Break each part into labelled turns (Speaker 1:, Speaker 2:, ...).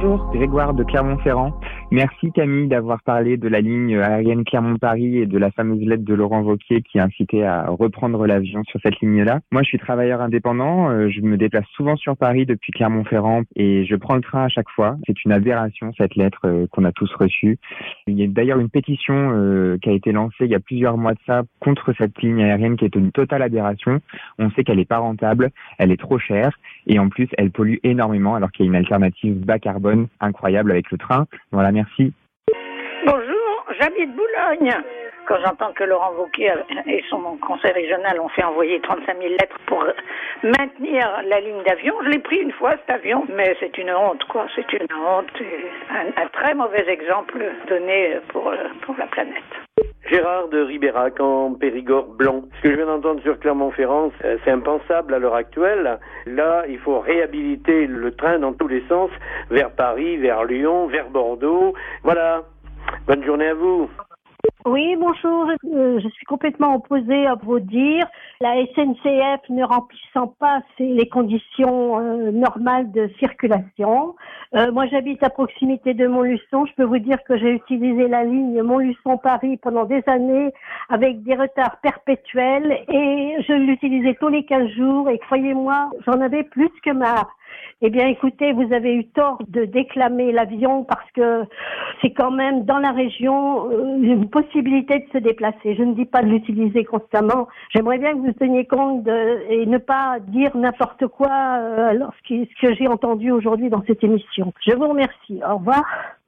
Speaker 1: Bonjour, Grégoire de Clermont-Ferrand. Merci Camille d'avoir parlé de la ligne aérienne Clermont-Paris et de la fameuse lettre de Laurent Wauquiez qui incitait à reprendre l'avion sur cette ligne-là. Moi, je suis travailleur indépendant, je me déplace souvent sur Paris depuis Clermont-Ferrand et je prends le train à chaque fois. C'est une aberration cette lettre qu'on a tous reçue. Il y a d'ailleurs une pétition qui a été lancée il y a plusieurs mois de ça contre cette ligne aérienne qui est une totale aberration. On sait qu'elle est pas rentable, elle est trop chère et en plus elle pollue énormément alors qu'il y a une alternative bas carbone incroyable avec le train. Voilà, merci.
Speaker 2: Bonjour, j'habite Boulogne. Quand j'entends que Laurent Wauquiez et son conseil régional ont fait envoyer 35 000 lettres pour maintenir la ligne d'avion, je l'ai pris une fois cet avion, mais c'est une honte quoi, c'est une honte, et un très mauvais exemple donné pour la planète.
Speaker 3: Gérard de Ribérac en Périgord blanc. Ce que je viens d'entendre sur Clermont-Ferrand, c'est impensable à l'heure actuelle. Là, il faut réhabiliter le train dans tous les sens, vers Paris, vers Lyon, vers Bordeaux. Voilà. Bonne journée à vous.
Speaker 4: Oui, bonjour. Je suis complètement opposée à vos dires. La SNCF ne remplissant pas les conditions normales de circulation. Moi, j'habite à proximité de Montluçon. Je peux vous dire que j'ai utilisé la ligne Montluçon-Paris pendant des années avec des retards perpétuels et je l'utilisais tous les 15 jours et croyez-moi, j'en avais plus que marre. Eh bien, écoutez, vous avez eu tort de déclamer l'avion parce que c'est quand même dans la région une possibilité de se déplacer. Je ne dis pas de l'utiliser constamment. J'aimerais bien que vous teniez compte et ne pas dire n'importe quoi ce que j'ai entendu aujourd'hui dans cette émission. Je vous remercie. Au revoir.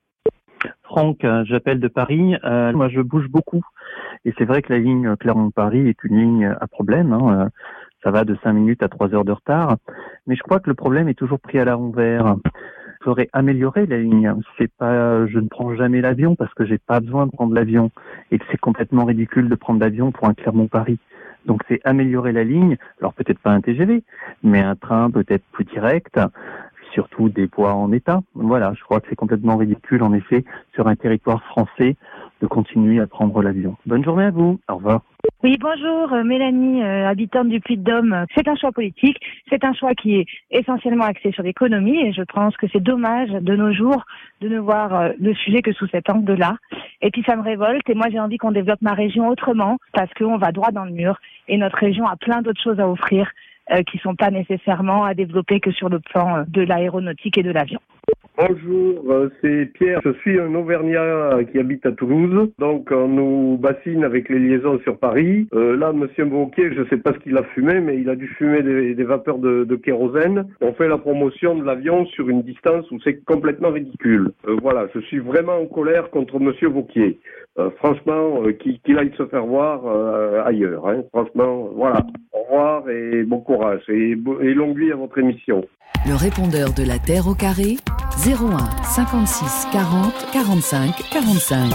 Speaker 5: Franck, j'appelle de Paris. Moi, je bouge beaucoup. Et c'est vrai que la ligne Clermont-Paris est une ligne à problème. Ça va de 5 minutes à 3 heures de retard. Mais je crois que le problème est toujours pris à l'envers. Il faudrait améliorer la ligne. C'est pas, je ne prends jamais l'avion parce que j'ai pas besoin de prendre l'avion. Et que c'est complètement ridicule de prendre l'avion pour un Clermont-Paris. Donc c'est améliorer la ligne. Alors peut-être pas un TGV, mais un train peut-être plus direct. Surtout des voies en état. Voilà, je crois que c'est complètement ridicule, en effet, sur un territoire français, de continuer à prendre l'avion. Bonne journée à vous. Au revoir.
Speaker 6: Oui, bonjour, Mélanie, habitante du Puy-de-Dôme. C'est un choix politique, c'est un choix qui est essentiellement axé sur l'économie et je pense que c'est dommage de nos jours de ne voir le sujet que sous cet angle-là. Et puis ça me révolte et moi j'ai envie qu'on développe ma région autrement parce qu'on va droit dans le mur et notre région a plein d'autres choses à offrir qui sont pas nécessairement à développer que sur le plan de l'aéronautique et de l'avion.
Speaker 7: Bonjour, c'est Pierre. Je suis un Auvergnat qui habite à Toulouse. Donc, on nous bassine avec les liaisons sur Paris. Là, monsieur Wauquiez, je sais pas ce qu'il a fumé, mais il a dû fumer des vapeurs de kérosène. On fait la promotion de l'avion sur une distance où c'est complètement ridicule. Voilà, je suis vraiment en colère contre monsieur Wauquiez. Franchement, qu'il aille se faire voir ailleurs. Hein. Franchement, voilà. Au revoir et bon courage. Et longue vie à votre émission.
Speaker 8: Le répondeur de la Terre au carré, 01 56 40 45 45.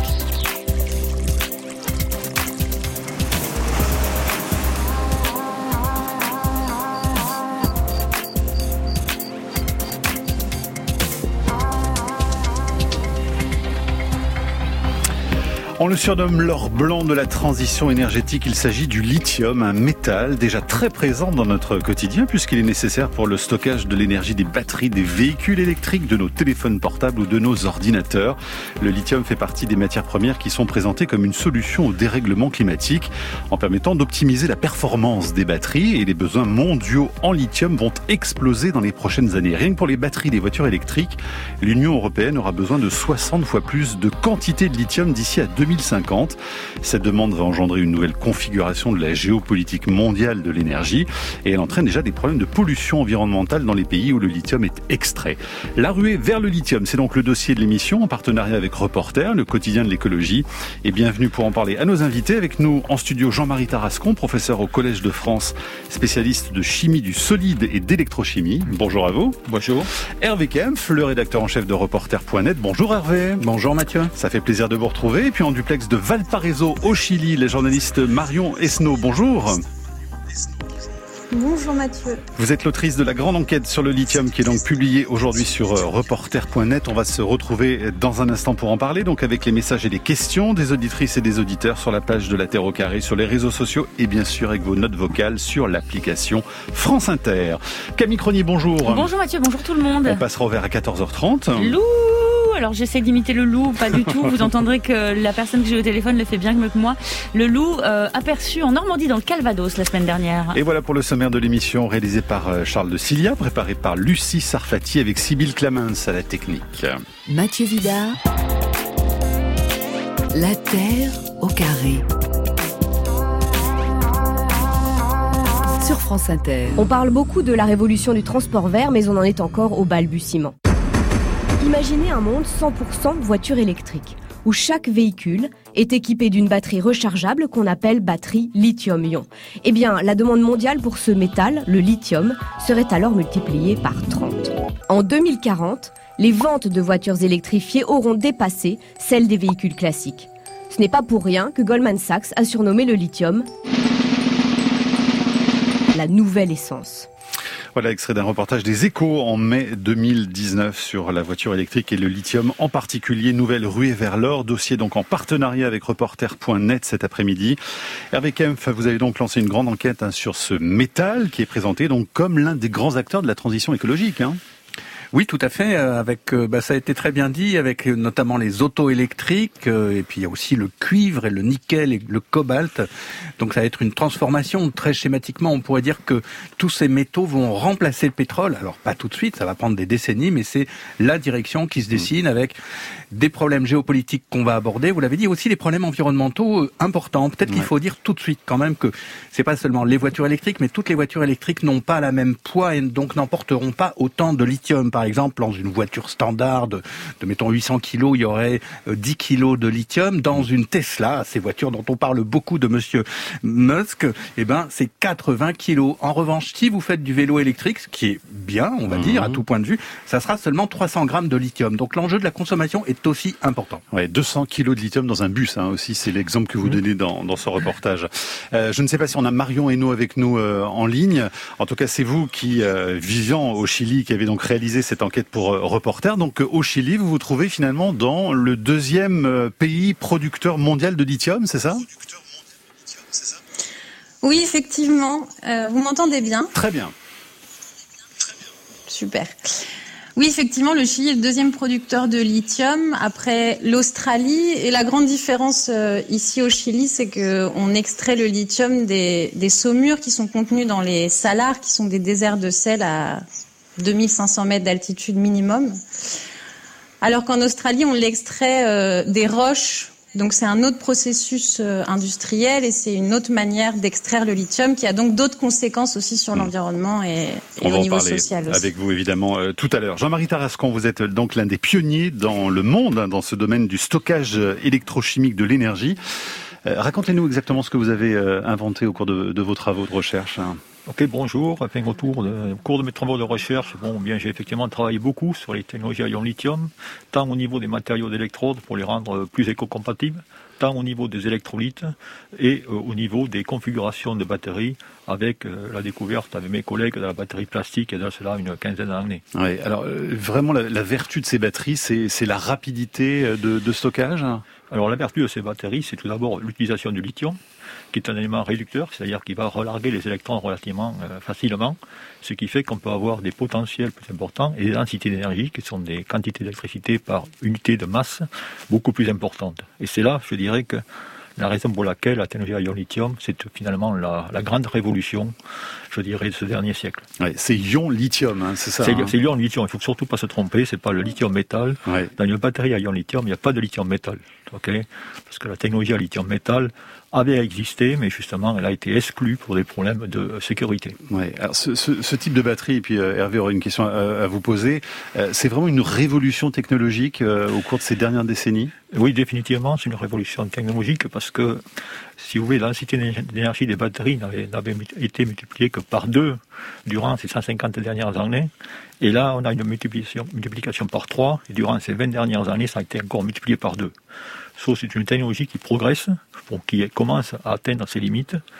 Speaker 9: On le surnomme l'or blanc de la transition énergétique. Il s'agit du lithium, un métal déjà très présent dans notre quotidien puisqu'il est nécessaire pour le stockage de l'énergie des batteries des véhicules électriques, de nos téléphones portables ou de nos ordinateurs. Le lithium fait partie des matières premières qui sont présentées comme une solution au dérèglement climatique en permettant d'optimiser la performance des batteries et les besoins mondiaux en lithium vont exploser dans les prochaines années. Rien que pour les batteries des voitures électriques, l'Union européenne aura besoin de 60 fois plus de quantité de lithium d'ici à 2050. Cette demande va engendrer une nouvelle configuration de la géopolitique mondiale de l'énergie et elle entraîne déjà des problèmes de pollution environnementale dans les pays où le lithium est extrait. La ruée vers le lithium, c'est donc le dossier de l'émission en partenariat avec Reporter, le quotidien de l'écologie. Et bienvenue pour en parler à nos invités. Avec nous en studio Jean-Marie Tarascon, professeur au Collège de France, spécialiste de chimie du solide et d'électrochimie. Bonjour à vous.
Speaker 10: Bonjour.
Speaker 9: Hervé Kempf, le rédacteur en chef de Reporter.net. Bonjour Hervé.
Speaker 10: Bonjour Mathieu.
Speaker 9: Ça fait plaisir de vous retrouver. Et puis en duplex de Valparaiso au Chili, les journalistes Marion Esnault. Bonjour.
Speaker 10: Bonjour Mathieu.
Speaker 9: Vous êtes l'autrice de la grande enquête sur le lithium qui est donc publiée aujourd'hui sur reporter.net. On va se retrouver dans un instant pour en parler, donc avec les messages et les questions des auditrices et des auditeurs sur la page de la Terre au carré, sur les réseaux sociaux et bien sûr avec vos notes vocales sur l'application France Inter. Camille Cronier, bonjour.
Speaker 11: Bonjour Mathieu, bonjour tout le monde.
Speaker 9: On passera au vert à 14h30.
Speaker 11: Loup! Alors j'essaie d'imiter le loup, pas du tout. Vous entendrez que la personne que j'ai au téléphone le fait bien mieux que moi. Le loup aperçu en Normandie dans le Calvados la semaine dernière.
Speaker 9: Et voilà pour le sommaire de l'émission réalisé par Charles de Cilia, préparé par Lucie Sarfati avec Sybille Clamens à la technique.
Speaker 8: Mathieu Vidard, la Terre au carré. Sur France Inter.
Speaker 12: On parle beaucoup de la révolution du transport vert, mais on en est encore au balbutiement. Imaginez un monde 100% voiture électrique, où chaque véhicule est équipé d'une batterie rechargeable qu'on appelle batterie lithium-ion. Eh bien, la demande mondiale pour ce métal, le lithium, serait alors multipliée par 30. En 2040, les ventes de voitures électrifiées auront dépassé celles des véhicules classiques. Ce n'est pas pour rien que Goldman Sachs a surnommé le lithium la nouvelle essence.
Speaker 9: Voilà, extrait d'un reportage des Échos en mai 2019 sur la voiture électrique et le lithium, en particulier nouvelle ruée vers l'or, dossier donc en partenariat avec reporter.net cet après-midi. Hervé Kempf, vous avez donc lancé une grande enquête sur ce métal qui est présenté donc comme l'un des grands acteurs de la transition écologique.
Speaker 13: Oui, tout à fait. Ça a été très bien dit, avec notamment les autos électriques, et puis il y a aussi le cuivre et le nickel et le cobalt. Donc ça va être une transformation. Très schématiquement, on pourrait dire que tous ces métaux vont remplacer le pétrole. Alors pas tout de suite, ça va prendre des décennies, mais c'est la direction qui se dessine avec des problèmes géopolitiques qu'on va aborder. Vous l'avez dit, aussi les problèmes environnementaux importants. Peut-être qu'il faut dire tout de suite quand même que c'est pas seulement les voitures électriques, mais toutes les voitures électriques n'ont pas la même poids et donc n'emporteront pas autant de lithium. Par exemple, dans une voiture standard de mettons 800 kilos, il y aurait 10 kilos de lithium. Dans une Tesla, ces voitures dont on parle beaucoup de monsieur Musk, c'est 80 kilos. En revanche, si vous faites du vélo électrique, ce qui est bien, on va dire, à tout point de vue, ça sera seulement 300 grammes de lithium. Donc l'enjeu de la consommation est aussi important.
Speaker 9: Ouais, 200 kilos de lithium dans un bus, aussi, c'est l'exemple que vous donnez dans ce reportage. Je ne sais pas si on a Marion Hainaut avec nous en ligne. En tout cas, c'est vous qui, vivant au Chili, qui avez donc réalisé cette enquête pour Reporter. Donc au Chili, vous vous trouvez finalement dans le deuxième pays producteur mondial de lithium, c'est ça ?
Speaker 10: Oui, effectivement. Vous m'entendez bien ?
Speaker 9: Très bien.
Speaker 10: Super. Oui, effectivement, le Chili est le deuxième producteur de lithium après l'Australie. Et la grande différence ici au Chili, c'est qu'on extrait le lithium des saumures qui sont contenues dans les salars, qui sont des déserts de sel à 2500 mètres d'altitude minimum. Alors qu'en Australie, on l'extrait des roches. Donc c'est un autre processus industriel et c'est une autre manière d'extraire le lithium qui a donc d'autres conséquences aussi sur l'environnement et au niveau social aussi.
Speaker 9: Avec vous évidemment tout à l'heure. Jean-Marie Tarascon, vous êtes donc l'un des pionniers dans le monde, dans ce domaine du stockage électrochimique de l'énergie. Racontez-nous exactement ce que vous avez inventé au cours de vos travaux de recherche.
Speaker 14: Ok, bonjour. Au cours de mes travaux de recherche, j'ai effectivement travaillé beaucoup sur les technologies à ion lithium, tant au niveau des matériaux d'électrodes pour les rendre plus éco-compatibles, tant au niveau des électrolytes et au niveau des configurations de batteries avec la découverte avec mes collègues de la batterie plastique et de cela une quinzaine d'années.
Speaker 9: Oui, alors vraiment la vertu de ces batteries, c'est la rapidité de stockage ?
Speaker 14: Alors la vertu de ces batteries, c'est tout d'abord l'utilisation du lithium, qui est un élément réducteur, c'est-à-dire qui va relarguer les électrons relativement facilement, ce qui fait qu'on peut avoir des potentiels plus importants et des densités d'énergie, qui sont des quantités d'électricité par unité de masse, beaucoup plus importantes. Et c'est là, je dirais, que la raison pour laquelle la technologie à ion lithium, c'est finalement la grande révolution, je dirais, de ce dernier siècle.
Speaker 9: Ouais, c'est ion lithium, c'est ça.
Speaker 14: C'est ion lithium, il faut surtout pas se tromper, c'est pas le lithium métal. Ouais. Dans une batterie à ion lithium, il n'y a pas de lithium métal, parce que la technologie à lithium métal avait existé, mais justement, elle a été exclue pour des problèmes de sécurité.
Speaker 9: Ouais. Alors, ce type de batterie, et puis Hervé aurait une question à vous poser, c'est vraiment une révolution technologique au cours de ces dernières décennies ?
Speaker 14: Oui, définitivement, c'est une révolution technologique parce que, si vous voulez, la densité d'énergie des batteries n'avait été multipliée que par 2 durant ces 150 dernières années. Et là, on a une multiplication par 3, et durant ces 20 dernières années, ça a été encore multiplié par 2. Sauf que c'est une technologie qui progresse, qui commence à atteindre ses limites.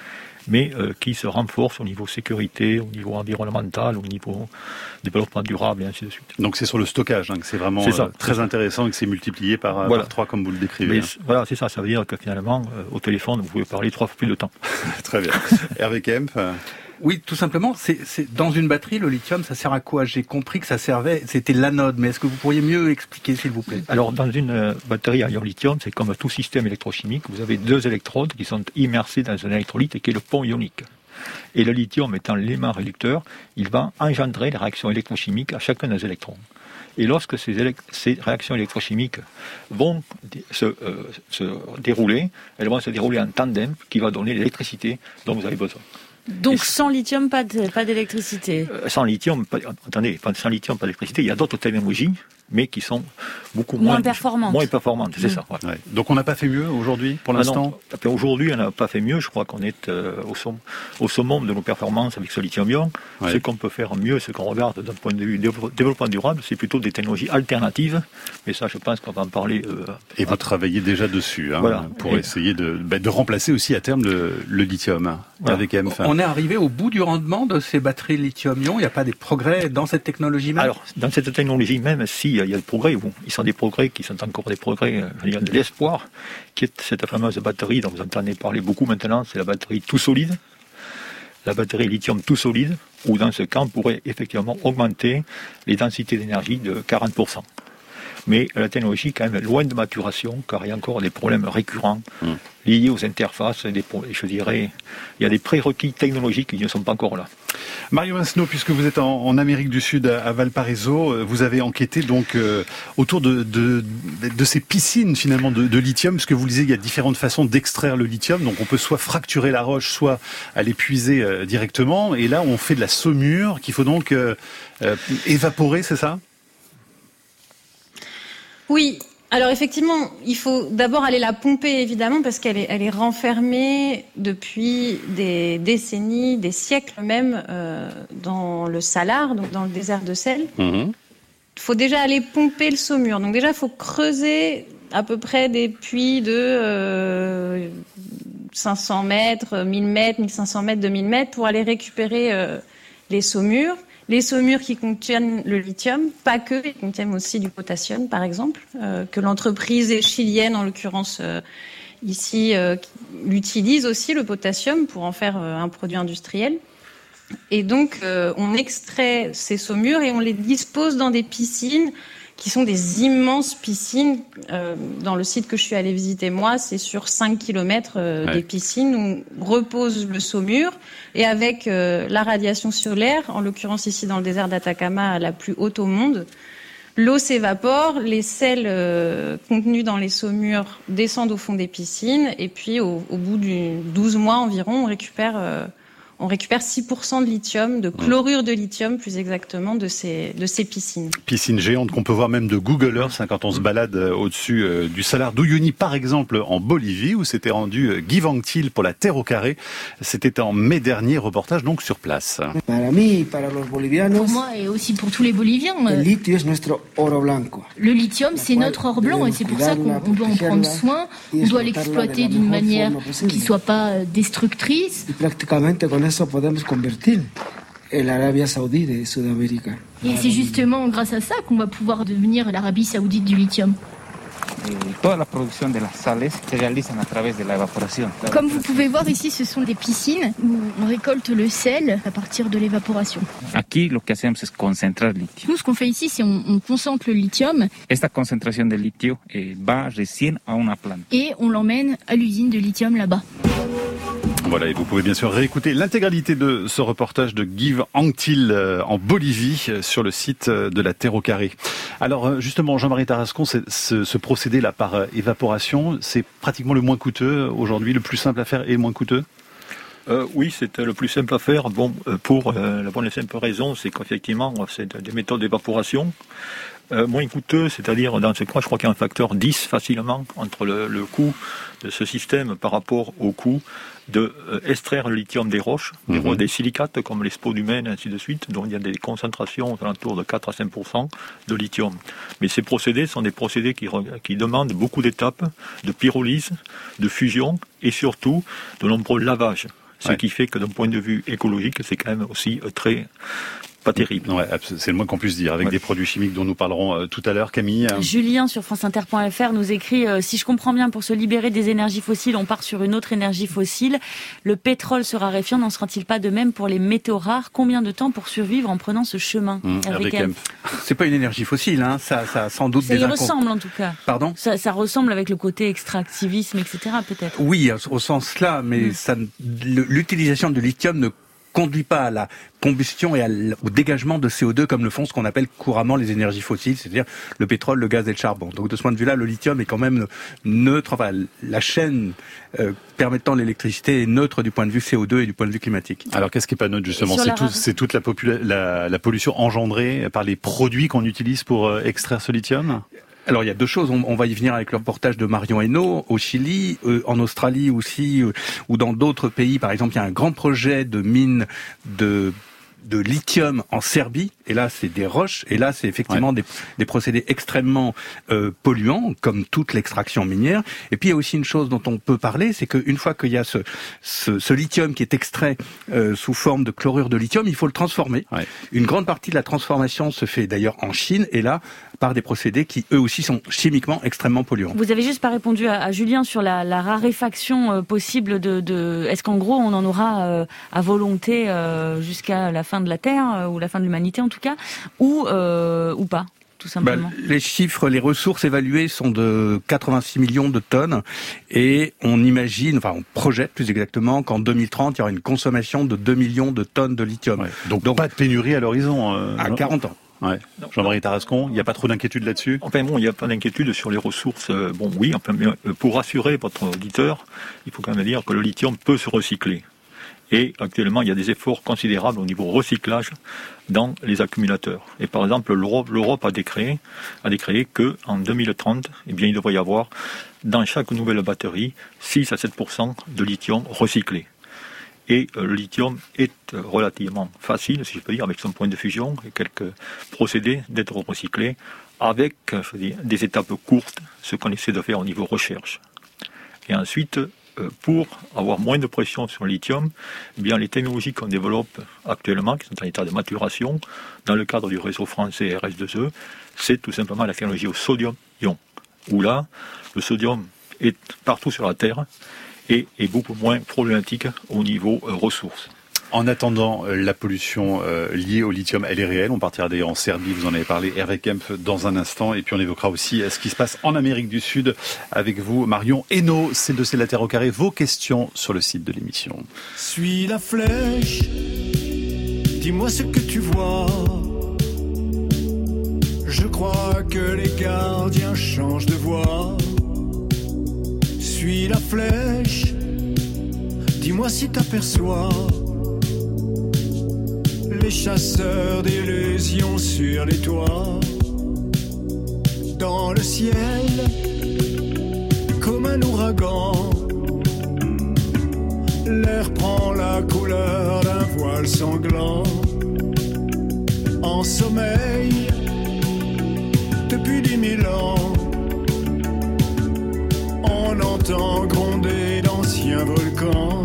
Speaker 14: mais qui se renforce au niveau sécurité, au niveau environnemental, au niveau développement durable et ainsi de suite.
Speaker 9: Donc c'est sur le stockage que c'est vraiment très intéressant et que c'est multiplié par 3 comme vous le décrivez.
Speaker 14: Voilà, c'est ça. Ça veut dire que finalement, au téléphone, vous pouvez parler 3 fois plus de temps.
Speaker 9: Très bien. Hervé Kempf.
Speaker 13: Oui, tout simplement, c'est dans une batterie, le lithium, ça sert à quoi? J'ai compris que c'était l'anode, mais est-ce que vous pourriez mieux expliquer, s'il vous plaît?
Speaker 14: Alors, dans une batterie à ion lithium, c'est comme tout système électrochimique, vous avez 2 électrodes qui sont immersées dans un électrolyte et qui est le pont ionique. Et le lithium étant l'élément réducteur, il va engendrer les réactions électrochimiques à chacun des électrons. Et lorsque ces réactions électrochimiques vont se dérouler, elles vont se dérouler en tandem qui va donner l'électricité dont vous avez besoin.
Speaker 11: Donc sans lithium, pas d'électricité.
Speaker 14: Sans lithium, pas d'électricité. Il y a d'autres technologies, mais qui sont beaucoup moins performantes. C'est ça. Ouais.
Speaker 9: Ouais. Donc on n'a pas fait mieux aujourd'hui, pour l'instant.
Speaker 14: Aujourd'hui, on n'a pas fait mieux. Je crois qu'on est au summum de nos performances avec ce lithium-ion. Ouais. Ce qu'on peut faire mieux, ce qu'on regarde d'un point de vue développement durable, c'est plutôt des technologies alternatives. Mais ça, je pense qu'on va en parler.
Speaker 9: Et vous travaillez déjà dessus, pour essayer de remplacer aussi à terme le lithium avec MF.
Speaker 13: On est arrivé au bout du rendement de ces batteries lithium-ion. Il n'y a pas des progrès dans cette technologie même?
Speaker 14: Alors, dans cette technologie même, si, il y a des progrès. Ils sont des progrès qui sont encore des progrès, de l'espoir, qui est cette fameuse batterie dont vous entendez parler beaucoup maintenant, c'est la batterie tout solide, la batterie lithium tout solide, où dans ce cas, on pourrait effectivement augmenter les densités d'énergie de 40%. Mais la technologie est quand même loin de maturation, car il y a encore des problèmes récurrents liés aux interfaces. Je dirais, il y a des prérequis technologiques qui ne sont pas encore là.
Speaker 9: Mario Masno, puisque vous êtes en Amérique du Sud, à Valparaiso, vous avez enquêté donc autour de ces piscines finalement de lithium, parce que vous disiez il y a différentes façons d'extraire le lithium. Donc on peut soit fracturer la roche, soit aller puiser directement. Et là, on fait de la saumure qu'il faut donc évaporer, c'est ça ?
Speaker 10: Oui, alors effectivement, il faut d'abord aller la pomper évidemment parce qu'elle est renfermée depuis des décennies, des siècles même dans le salar, donc dans le désert de sel. Il faut déjà aller pomper le saumur. Donc déjà, il faut creuser à peu près des puits de 500 mètres, 1000 mètres, 1500 mètres, 2000 mètres pour aller récupérer les saumures. Les saumures qui contiennent le lithium, pas que, ils contiennent aussi du potassium, par exemple, que l'entreprise chilienne, en l'occurrence ici, utilise aussi le potassium pour en faire un produit industriel. Et donc, on extrait ces saumures et on les dispose dans des piscines qui sont des immenses piscines. Dans le site que je suis allée visiter, moi, c'est sur 5 km des piscines où repose le saumure. Et avec la radiation solaire, en l'occurrence ici dans le désert d'Atacama, la plus haute au monde, l'eau s'évapore, les sels contenus dans les saumures descendent au fond des piscines. Et puis, au bout de 12 mois environ, on récupère 6% de lithium, de chlorure de lithium plus exactement, de ces piscines.
Speaker 9: Piscines géantes qu'on peut voir même de Google Earth quand on se balade au-dessus du Salar d'Uyuni, par exemple en Bolivie, où s'était rendu Guy Anctil pour la Terre au carré. C'était en mai dernier, reportage donc sur place.
Speaker 15: Pour moi et aussi pour tous les Boliviens, le lithium c'est notre or blanc et c'est pour ça qu'on doit en prendre soin, on doit l'exploiter d'une manière qui ne soit pas destructrice.
Speaker 16: Podemos convertir l'Arabie Saoudite de Sudamérica.
Speaker 15: Et c'est justement grâce à ça qu'on va pouvoir devenir l'Arabie Saoudite du lithium. Comme vous pouvez voir ici, ce sont des piscines où on récolte le sel à partir de l'évaporation. Nous, ce qu'on fait ici, c'est on concentre le lithium. Et on l'emmène à l'usine de lithium là-bas.
Speaker 9: Voilà, et vous pouvez bien sûr réécouter l'intégralité de ce reportage de Guy Anctil en Bolivie sur le site de la Terre au carré. Alors justement, Jean-Marie Tarascon, ce procédé-là par évaporation, c'est pratiquement le moins coûteux aujourd'hui, le plus simple à faire et le moins coûteux ?
Speaker 14: Oui, c'est le plus simple à faire. Bon, pour la bonne et simple raison, c'est qu'effectivement, c'est des méthodes d'évaporation. Moins coûteux, c'est-à-dire dans ce cas, je crois qu'il y a un facteur 10 facilement entre le coût de ce système par rapport au coût de extraire le lithium des roches, des silicates comme les spodumènes, ainsi de suite, dont il y a des concentrations aux alentours de 4 à 5% de lithium. Mais ces procédés sont des procédés qui demandent beaucoup d'étapes, de pyrolyse, de fusion et surtout de nombreux lavages. Ce qui fait que d'un point de vue écologique, c'est quand même aussi très pas terrible.
Speaker 9: Ouais, c'est le moins qu'on puisse dire, avec des produits chimiques dont nous parlerons tout à l'heure. Camille.
Speaker 11: Julien sur franceinter.fr nous écrit si je comprends bien, pour se libérer des énergies fossiles, on part sur une autre énergie fossile. Le pétrole se raréfiant, n'en sera-t-il pas de même pour les métaux rares? Combien de temps pour survivre en prenant ce chemin?
Speaker 13: C'est pas une énergie fossile, hein. Ça a sans doute
Speaker 11: ça y ressemble en tout cas.
Speaker 13: Pardon?
Speaker 11: Ça ressemble avec le côté extractivisme, etc. peut-être.
Speaker 13: Oui, au sens là, mais l'utilisation du lithium ne conduit pas à la combustion et au dégagement de CO2 comme le font ce qu'on appelle couramment les énergies fossiles, c'est-à-dire le pétrole, le gaz et le charbon. Donc de ce point de vue-là, le lithium est quand même neutre. Enfin, la chaîne permettant l'électricité est neutre du point de vue CO2 et du point de vue climatique.
Speaker 9: Alors qu'est-ce qui est pas neutre justement? C'est toute la pollution engendrée par les produits qu'on utilise pour extraire ce lithium?
Speaker 13: Alors il y a deux choses, on va y venir avec le reportage de Marion Hainaut au Chili, en Australie aussi, ou dans d'autres pays. Par exemple, il y a un grand projet de mine de lithium en Serbie, et là c'est des roches, et là c'est effectivement des procédés extrêmement polluants, comme toute l'extraction minière. Et puis il y a aussi une chose dont on peut parler, c'est qu'une fois qu'il y a ce lithium qui est extrait sous forme de chlorure de lithium, il faut le transformer. Une grande partie de la transformation se fait d'ailleurs en Chine, et là par des procédés qui eux aussi sont chimiquement extrêmement polluants.
Speaker 11: Vous avez juste pas répondu à Julien sur la raréfaction possible de est-ce qu'en gros on en aura à volonté jusqu'à la fin de la Terre ou la fin de l'humanité en tout cas, ou pas, tout simplement.
Speaker 13: Les chiffres, les ressources évaluées sont de 86 millions de tonnes, et on imagine, enfin on projette plus exactement qu'en 2030 il y aura une consommation de 2 millions de tonnes de lithium.
Speaker 9: Donc pas de pénurie à l'horizon.
Speaker 13: À 40 ans.
Speaker 9: Ouais. Jean-Marie Tarascon, il n'y a pas trop d'inquiétude là-dessus?
Speaker 14: Enfin bon, il n'y a pas d'inquiétude sur les ressources. Oui, enfin, pour rassurer votre auditeur, il faut quand même dire que le lithium peut se recycler. Et actuellement, il y a des efforts considérables au niveau recyclage dans les accumulateurs. Et par exemple, l'Europe a décréé que en 2030, eh bien, il devrait y avoir dans chaque nouvelle batterie 6 à 7% de lithium recyclé. Et le lithium est relativement facile, si je peux dire, avec son point de fusion et quelques procédés d'être recyclé, avec des étapes courtes, ce qu'on essaie de faire au niveau recherche. Et ensuite, pour avoir moins de pression sur le lithium, eh bien, les technologies qu'on développe actuellement, qui sont en état de maturation, dans le cadre du réseau français RS2E, c'est tout simplement la technologie au sodium-ion, où là, le sodium est partout sur la Terre, et est beaucoup moins problématique au niveau ressources.
Speaker 9: En attendant, la pollution liée au lithium, elle est réelle. On partira d'ailleurs en Serbie, vous en avez parlé, Hervé Kemp, dans un instant. Et puis on évoquera aussi ce qui se passe en Amérique du Sud avec vous, Marion Hainaut. C'est le dossier de la Terre au carré. Vos questions sur le site de l'émission.
Speaker 17: Suis la flèche, dis-moi ce que tu vois. Je crois que les gardiens changent de voie. Suis la flèche, dis-moi si t'aperçois les chasseurs d'illusions sur les toits. Dans le ciel, comme un ouragan, l'air prend la couleur d'un voile sanglant. En sommeil, depuis 10 000 ans, on entend gronder d'anciens volcans.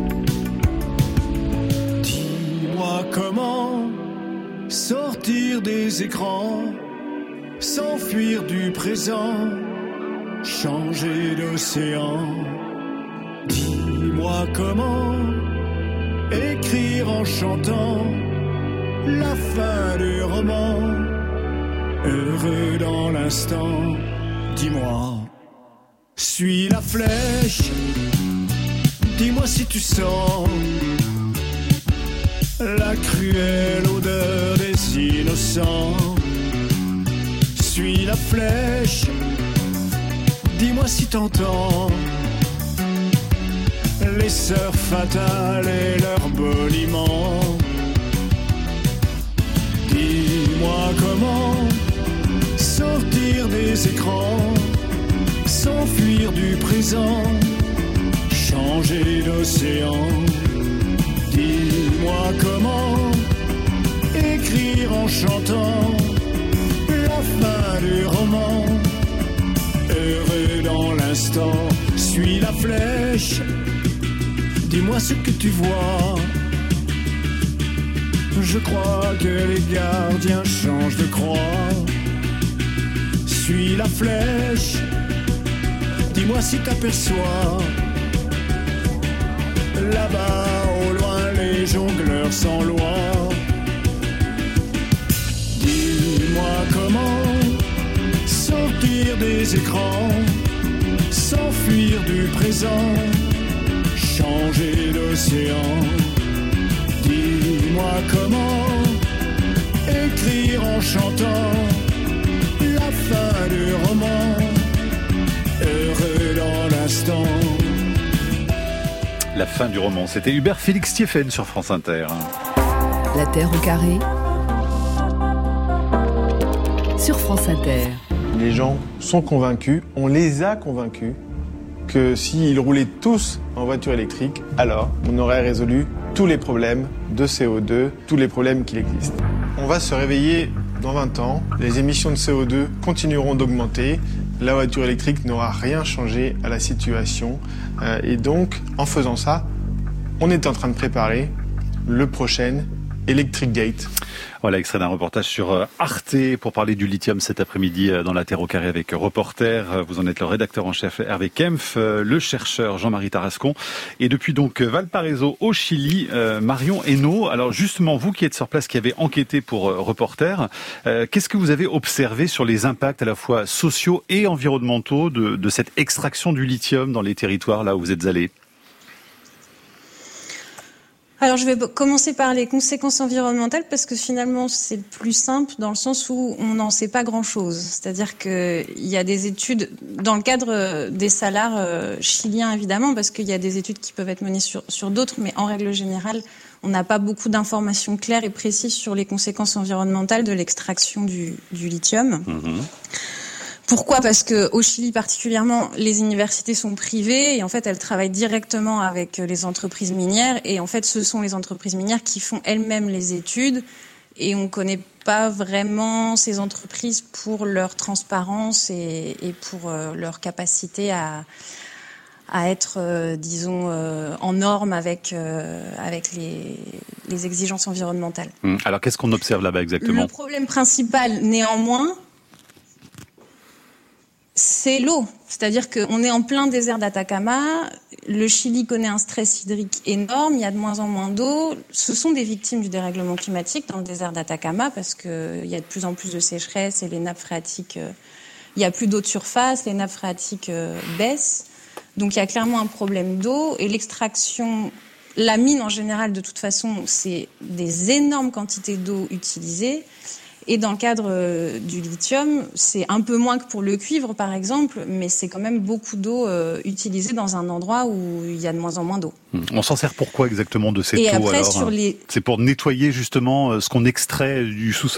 Speaker 17: Dis-moi comment sortir des écrans, s'enfuir du présent, changer d'océan. Dis-moi comment écrire en chantant la fin du roman, heureux dans l'instant. Dis-moi. Suis la flèche, dis-moi si tu sens la cruelle odeur des innocents. Suis la flèche, dis-moi si t'entends les sœurs fatales et leurs boniments. Dis-moi comment sortir des écrans, s'enfuir du présent, changer changer d'océan. Dis-moi comment écrire en chantant la fin du roman. Heureux dans l'instant, suis la flèche. Dis-moi ce que tu vois. Je crois que les gardiens changent de croix. Suis la flèche. Dis-moi si t'aperçois. Là-bas, au loin, les jongleurs sans loi. Dis-moi comment sortir des écrans, s'enfuir du présent, changer d'océan. Dis-moi comment écrire en chantant la fin du roman, heureux dans l'instant.
Speaker 9: La fin du roman, c'était Hubert Félix Thieffen sur France Inter.
Speaker 8: La Terre au carré sur France Inter.
Speaker 18: Les gens sont convaincus, on les a convaincus, que s'ils roulaient tous en voiture électrique, alors on aurait résolu tous les problèmes de CO2, tous les problèmes qui existent. On va se réveiller dans 20 ans, les émissions de CO2 continueront d'augmenter, la voiture électrique n'aura rien changé à la situation. Et donc, en faisant ça, on est en train de préparer le prochain Electric Gate.
Speaker 9: Voilà, extrait d'un reportage sur Arte pour parler du lithium cet après-midi dans la Terre au carré avec Reporter. Vous en êtes le rédacteur en chef Hervé Kempf, le chercheur Jean-Marie Tarascon. Et depuis donc Valparaiso au Chili, Marion Hainaut. Alors justement, vous qui êtes sur place, qui avez enquêté pour Reporter, qu'est-ce que vous avez observé sur les impacts à la fois sociaux et environnementaux de cette extraction du lithium dans les territoires là où vous êtes allés ?
Speaker 10: Alors je vais commencer par les conséquences environnementales parce que finalement c'est le plus simple dans le sens où on n'en sait pas grand-chose. C'est-à-dire qu'il y a des études dans le cadre des salars chiliens évidemment parce qu'il y a des études qui peuvent être menées sur d'autres, mais en règle générale on n'a pas beaucoup d'informations claires et précises sur les conséquences environnementales de l'extraction du lithium. Pourquoi ? Parce que au Chili particulièrement, les universités sont privées et en fait elles travaillent directement avec les entreprises minières et en fait ce sont les entreprises minières qui font elles-mêmes les études et on ne connaît pas vraiment ces entreprises pour leur transparence et pour leur capacité à être, disons, en norme avec les exigences environnementales.
Speaker 9: Alors qu'est-ce qu'on observe là-bas exactement ?
Speaker 10: Le problème principal néanmoins, c'est l'eau. C'est-à-dire qu'on est en plein désert d'Atacama. Le Chili connaît un stress hydrique énorme. Il y a de moins en moins d'eau. Ce sont des victimes du dérèglement climatique dans le désert d'Atacama parce qu'il y a de plus en plus de sécheresse et les nappes phréatiques, il n'y a plus d'eau de surface, les nappes phréatiques baissent. Donc il y a clairement un problème d'eau et l'extraction, la mine en général de toute façon, c'est des énormes quantités d'eau utilisées. Et dans le cadre du lithium, c'est un peu moins que pour le cuivre, par exemple, mais c'est quand même beaucoup d'eau utilisée dans un endroit où il y a de moins en moins d'eau.
Speaker 9: On s'en sert pour quoi exactement de cette eau
Speaker 10: après,
Speaker 9: alors C'est pour nettoyer justement ce qu'on extrait du sous-sol ?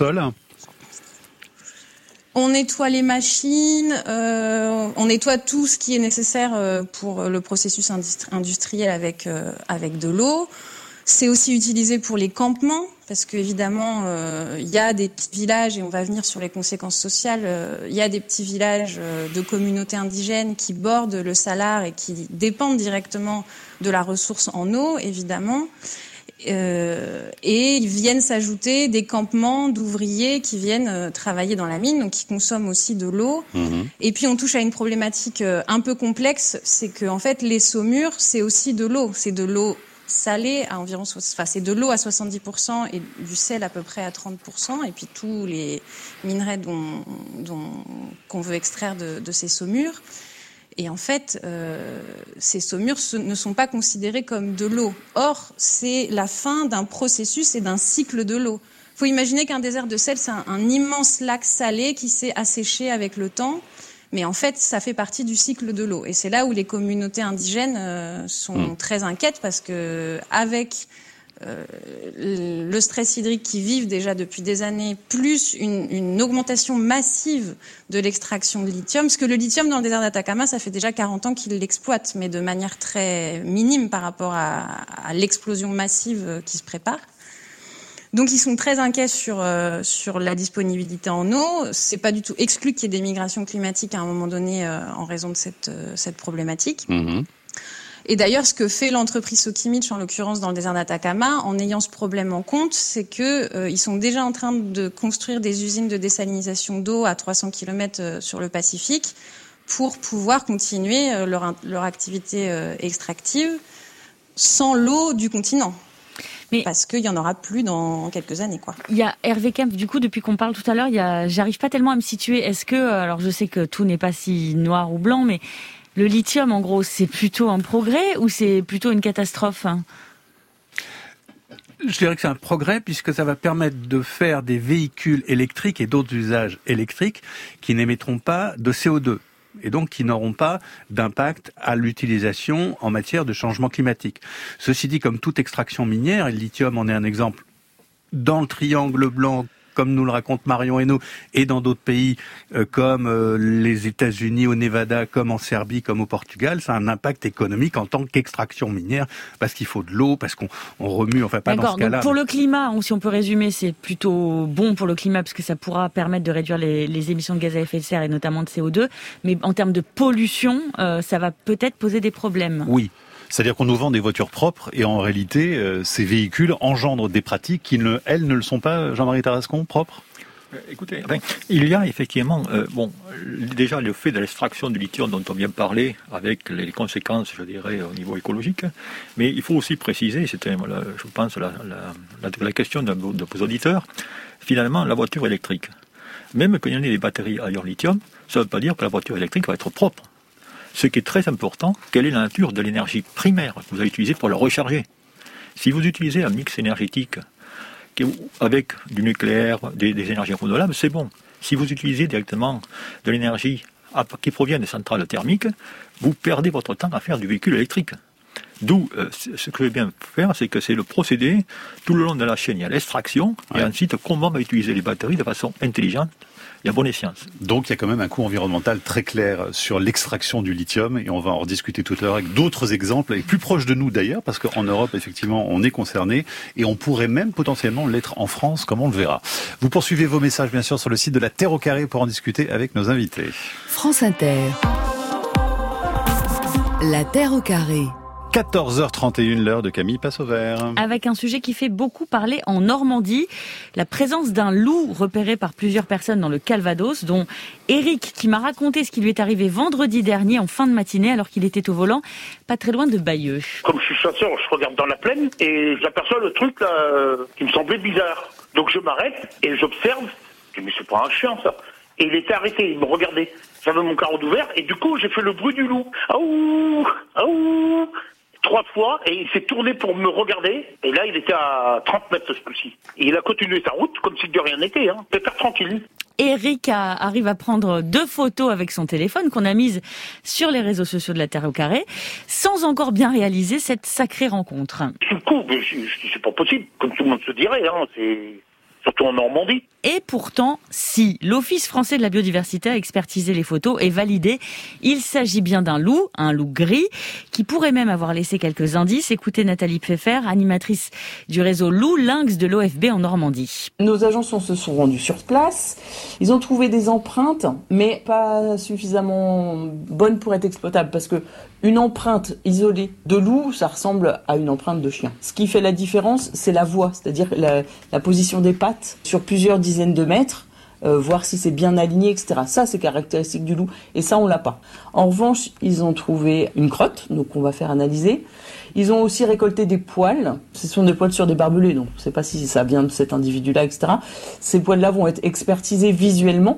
Speaker 10: On nettoie les machines, on nettoie tout ce qui est nécessaire pour le processus industriel avec de l'eau. C'est aussi utilisé pour les campements, parce qu'évidemment, il y a des petits villages, et on va venir sur les conséquences sociales, il y a des petits villages de communautés indigènes qui bordent le salar et qui dépendent directement de la ressource en eau, évidemment. Et ils viennent s'ajouter des campements d'ouvriers qui viennent travailler dans la mine, donc qui consomment aussi de l'eau. Et puis on touche à une problématique un peu complexe, c'est que en fait les saumures, c'est aussi de l'eau, c'est de l'eau salée à environ, enfin c'est de l'eau à 70% et du sel à peu près à 30%, et puis tous les minerais qu'on veut extraire de ces saumures. Et en fait, ces saumures ne sont pas considérées comme de l'eau. Or, c'est la fin d'un processus et d'un cycle de l'eau. Il faut imaginer qu'un désert de sel, c'est un immense lac salé qui s'est asséché avec le temps. Mais en fait, ça fait partie du cycle de l'eau. Et c'est là où les communautés indigènes sont très inquiètes parce que avec le stress hydrique qu'ils vivent déjà depuis des années, plus une augmentation massive de l'extraction de lithium, parce que le lithium dans le désert d'Atacama, ça fait déjà 40 ans qu'ils l'exploitent, mais de manière très minime par rapport à l'explosion massive qui se prépare. Donc ils sont très inquiets sur la disponibilité en eau. C'est pas du tout exclu qu'il y ait des migrations climatiques à un moment donné en raison de cette problématique. Mmh. Et d'ailleurs, ce que fait l'entreprise Sokimich, en l'occurrence dans le désert d'Atacama, en ayant ce problème en compte, c'est que ils sont déjà en train de construire des usines de désalinisation d'eau à 300 km sur le Pacifique pour pouvoir continuer leur activité extractive sans l'eau du continent. Mais parce qu'il y en aura plus dans quelques années, quoi.
Speaker 11: Il y a Hervé Kempf, du coup, depuis qu'on parle tout à l'heure, j'arrive pas tellement à me situer. Est-ce que, alors je sais que tout n'est pas si noir ou blanc, mais le lithium, en gros, c'est plutôt un progrès ou c'est plutôt une catastrophe ?
Speaker 13: Je dirais que c'est un progrès puisque ça va permettre de faire des véhicules électriques et d'autres usages électriques qui n'émettront pas de CO2. Et donc qui n'auront pas d'impact à l'utilisation en matière de changement climatique. Ceci dit, comme toute extraction minière, et le lithium en est un exemple, dans le triangle blanc, comme nous le raconte Marion Hainaut, et dans d'autres pays comme les États-Unis, au Nevada, comme en Serbie, comme au Portugal, ça a un impact économique en tant qu'extraction minière, parce qu'il faut de l'eau, parce qu'on remue, enfin pas dans ce cas-là.
Speaker 11: Donc pour le climat, si on peut résumer, c'est plutôt bon pour le climat, parce que ça pourra permettre de réduire les émissions de gaz à effet de serre et notamment de CO2, mais en termes de pollution, ça va peut-être poser des problèmes.
Speaker 9: Oui. C'est-à-dire qu'on nous vend des voitures propres et en réalité, ces véhicules engendrent des pratiques qui, elles, ne le sont pas, Jean-Marie Tarascon, propres ?
Speaker 14: Écoutez, il y a effectivement, déjà le fait de l'extraction du lithium dont on vient de parler, avec les conséquences, je dirais, au niveau écologique, mais il faut aussi préciser, c'était, je pense, la question de vos auditeurs, finalement, la voiture électrique. Même quand il y en a des batteries à ion lithium, ça ne veut pas dire que la voiture électrique va être propre. Ce qui est très important, quelle est la nature de l'énergie primaire que vous allez utiliser pour la recharger. Si vous utilisez un mix énergétique avec du nucléaire, des énergies renouvelables, c'est bon. Si vous utilisez directement de l'énergie qui provient des centrales thermiques, vous perdez votre temps à faire du véhicule électrique. D'où, ce que je vais bien faire, c'est que c'est le procédé, tout le long de la chaîne, il y a l'extraction, et ensuite, comment on va utiliser les batteries de façon intelligente, et à bonne escient.
Speaker 9: Donc, il y a quand même un coût environnemental très clair sur l'extraction du lithium, et on va en rediscuter tout à l'heure avec d'autres exemples, et plus proches de nous d'ailleurs, parce qu'en Europe, effectivement, on est concerné, et on pourrait même potentiellement l'être en France, comme on le verra. Vous poursuivez vos messages, bien sûr, sur le site de la Terre au Carré pour en discuter avec nos invités.
Speaker 8: France Inter. La Terre au Carré.
Speaker 9: 14h31, l'heure de Camille passe au vert.
Speaker 11: Avec un sujet qui fait beaucoup parler en Normandie, la présence d'un loup repéré par plusieurs personnes dans le Calvados, dont Eric qui m'a raconté ce qui lui est arrivé vendredi dernier en fin de matinée alors qu'il était au volant, pas très loin de Bayeux.
Speaker 19: Comme je suis chasseur, je regarde dans la plaine et j'aperçois le truc là qui me semblait bizarre. Donc je m'arrête et j'observe, je dis mais c'est pas un chien ça. Et il était arrêté, il me regardait. J'avais mon carreau ouvert et du coup j'ai fait le bruit du loup. Aouh, aouh. 3 fois, et il s'est tourné pour me regarder, et là il était à 30 mètres ce coup-ci. Et il a continué sa route comme si de rien n'était, pépère tranquille.
Speaker 11: Eric arrive à prendre 2 photos avec son téléphone qu'on a mises sur les réseaux sociaux de la Terre au Carré, sans encore bien réaliser cette sacrée rencontre.
Speaker 19: Du coup, c'est pas possible, comme tout le monde se dirait, c'est surtout en Normandie.
Speaker 11: Et pourtant, si l'Office français de la biodiversité a expertisé les photos et validé, il s'agit bien d'un loup, un loup gris, qui pourrait même avoir laissé quelques indices. Écoutez Nathalie Pfeffer, animatrice du réseau Loup Lynx de l'OFB en Normandie.
Speaker 20: Nos agents se sont rendus sur place. Ils ont trouvé des empreintes, mais pas suffisamment bonnes pour être exploitables, parce que une empreinte isolée de loup, ça ressemble à une empreinte de chien. Ce qui fait la différence, c'est la voie, c'est-à-dire la position des pattes sur plusieurs dizaines de mètres, voir si c'est bien aligné, etc. Ça, c'est caractéristique du loup, et ça, on l'a pas. En revanche, ils ont trouvé une crotte, donc on va faire analyser. Ils ont aussi récolté des poils. Ce sont des poils sur des barbelés, donc on ne sait pas si ça vient de cet individu-là, etc. Ces poils-là vont être expertisés visuellement,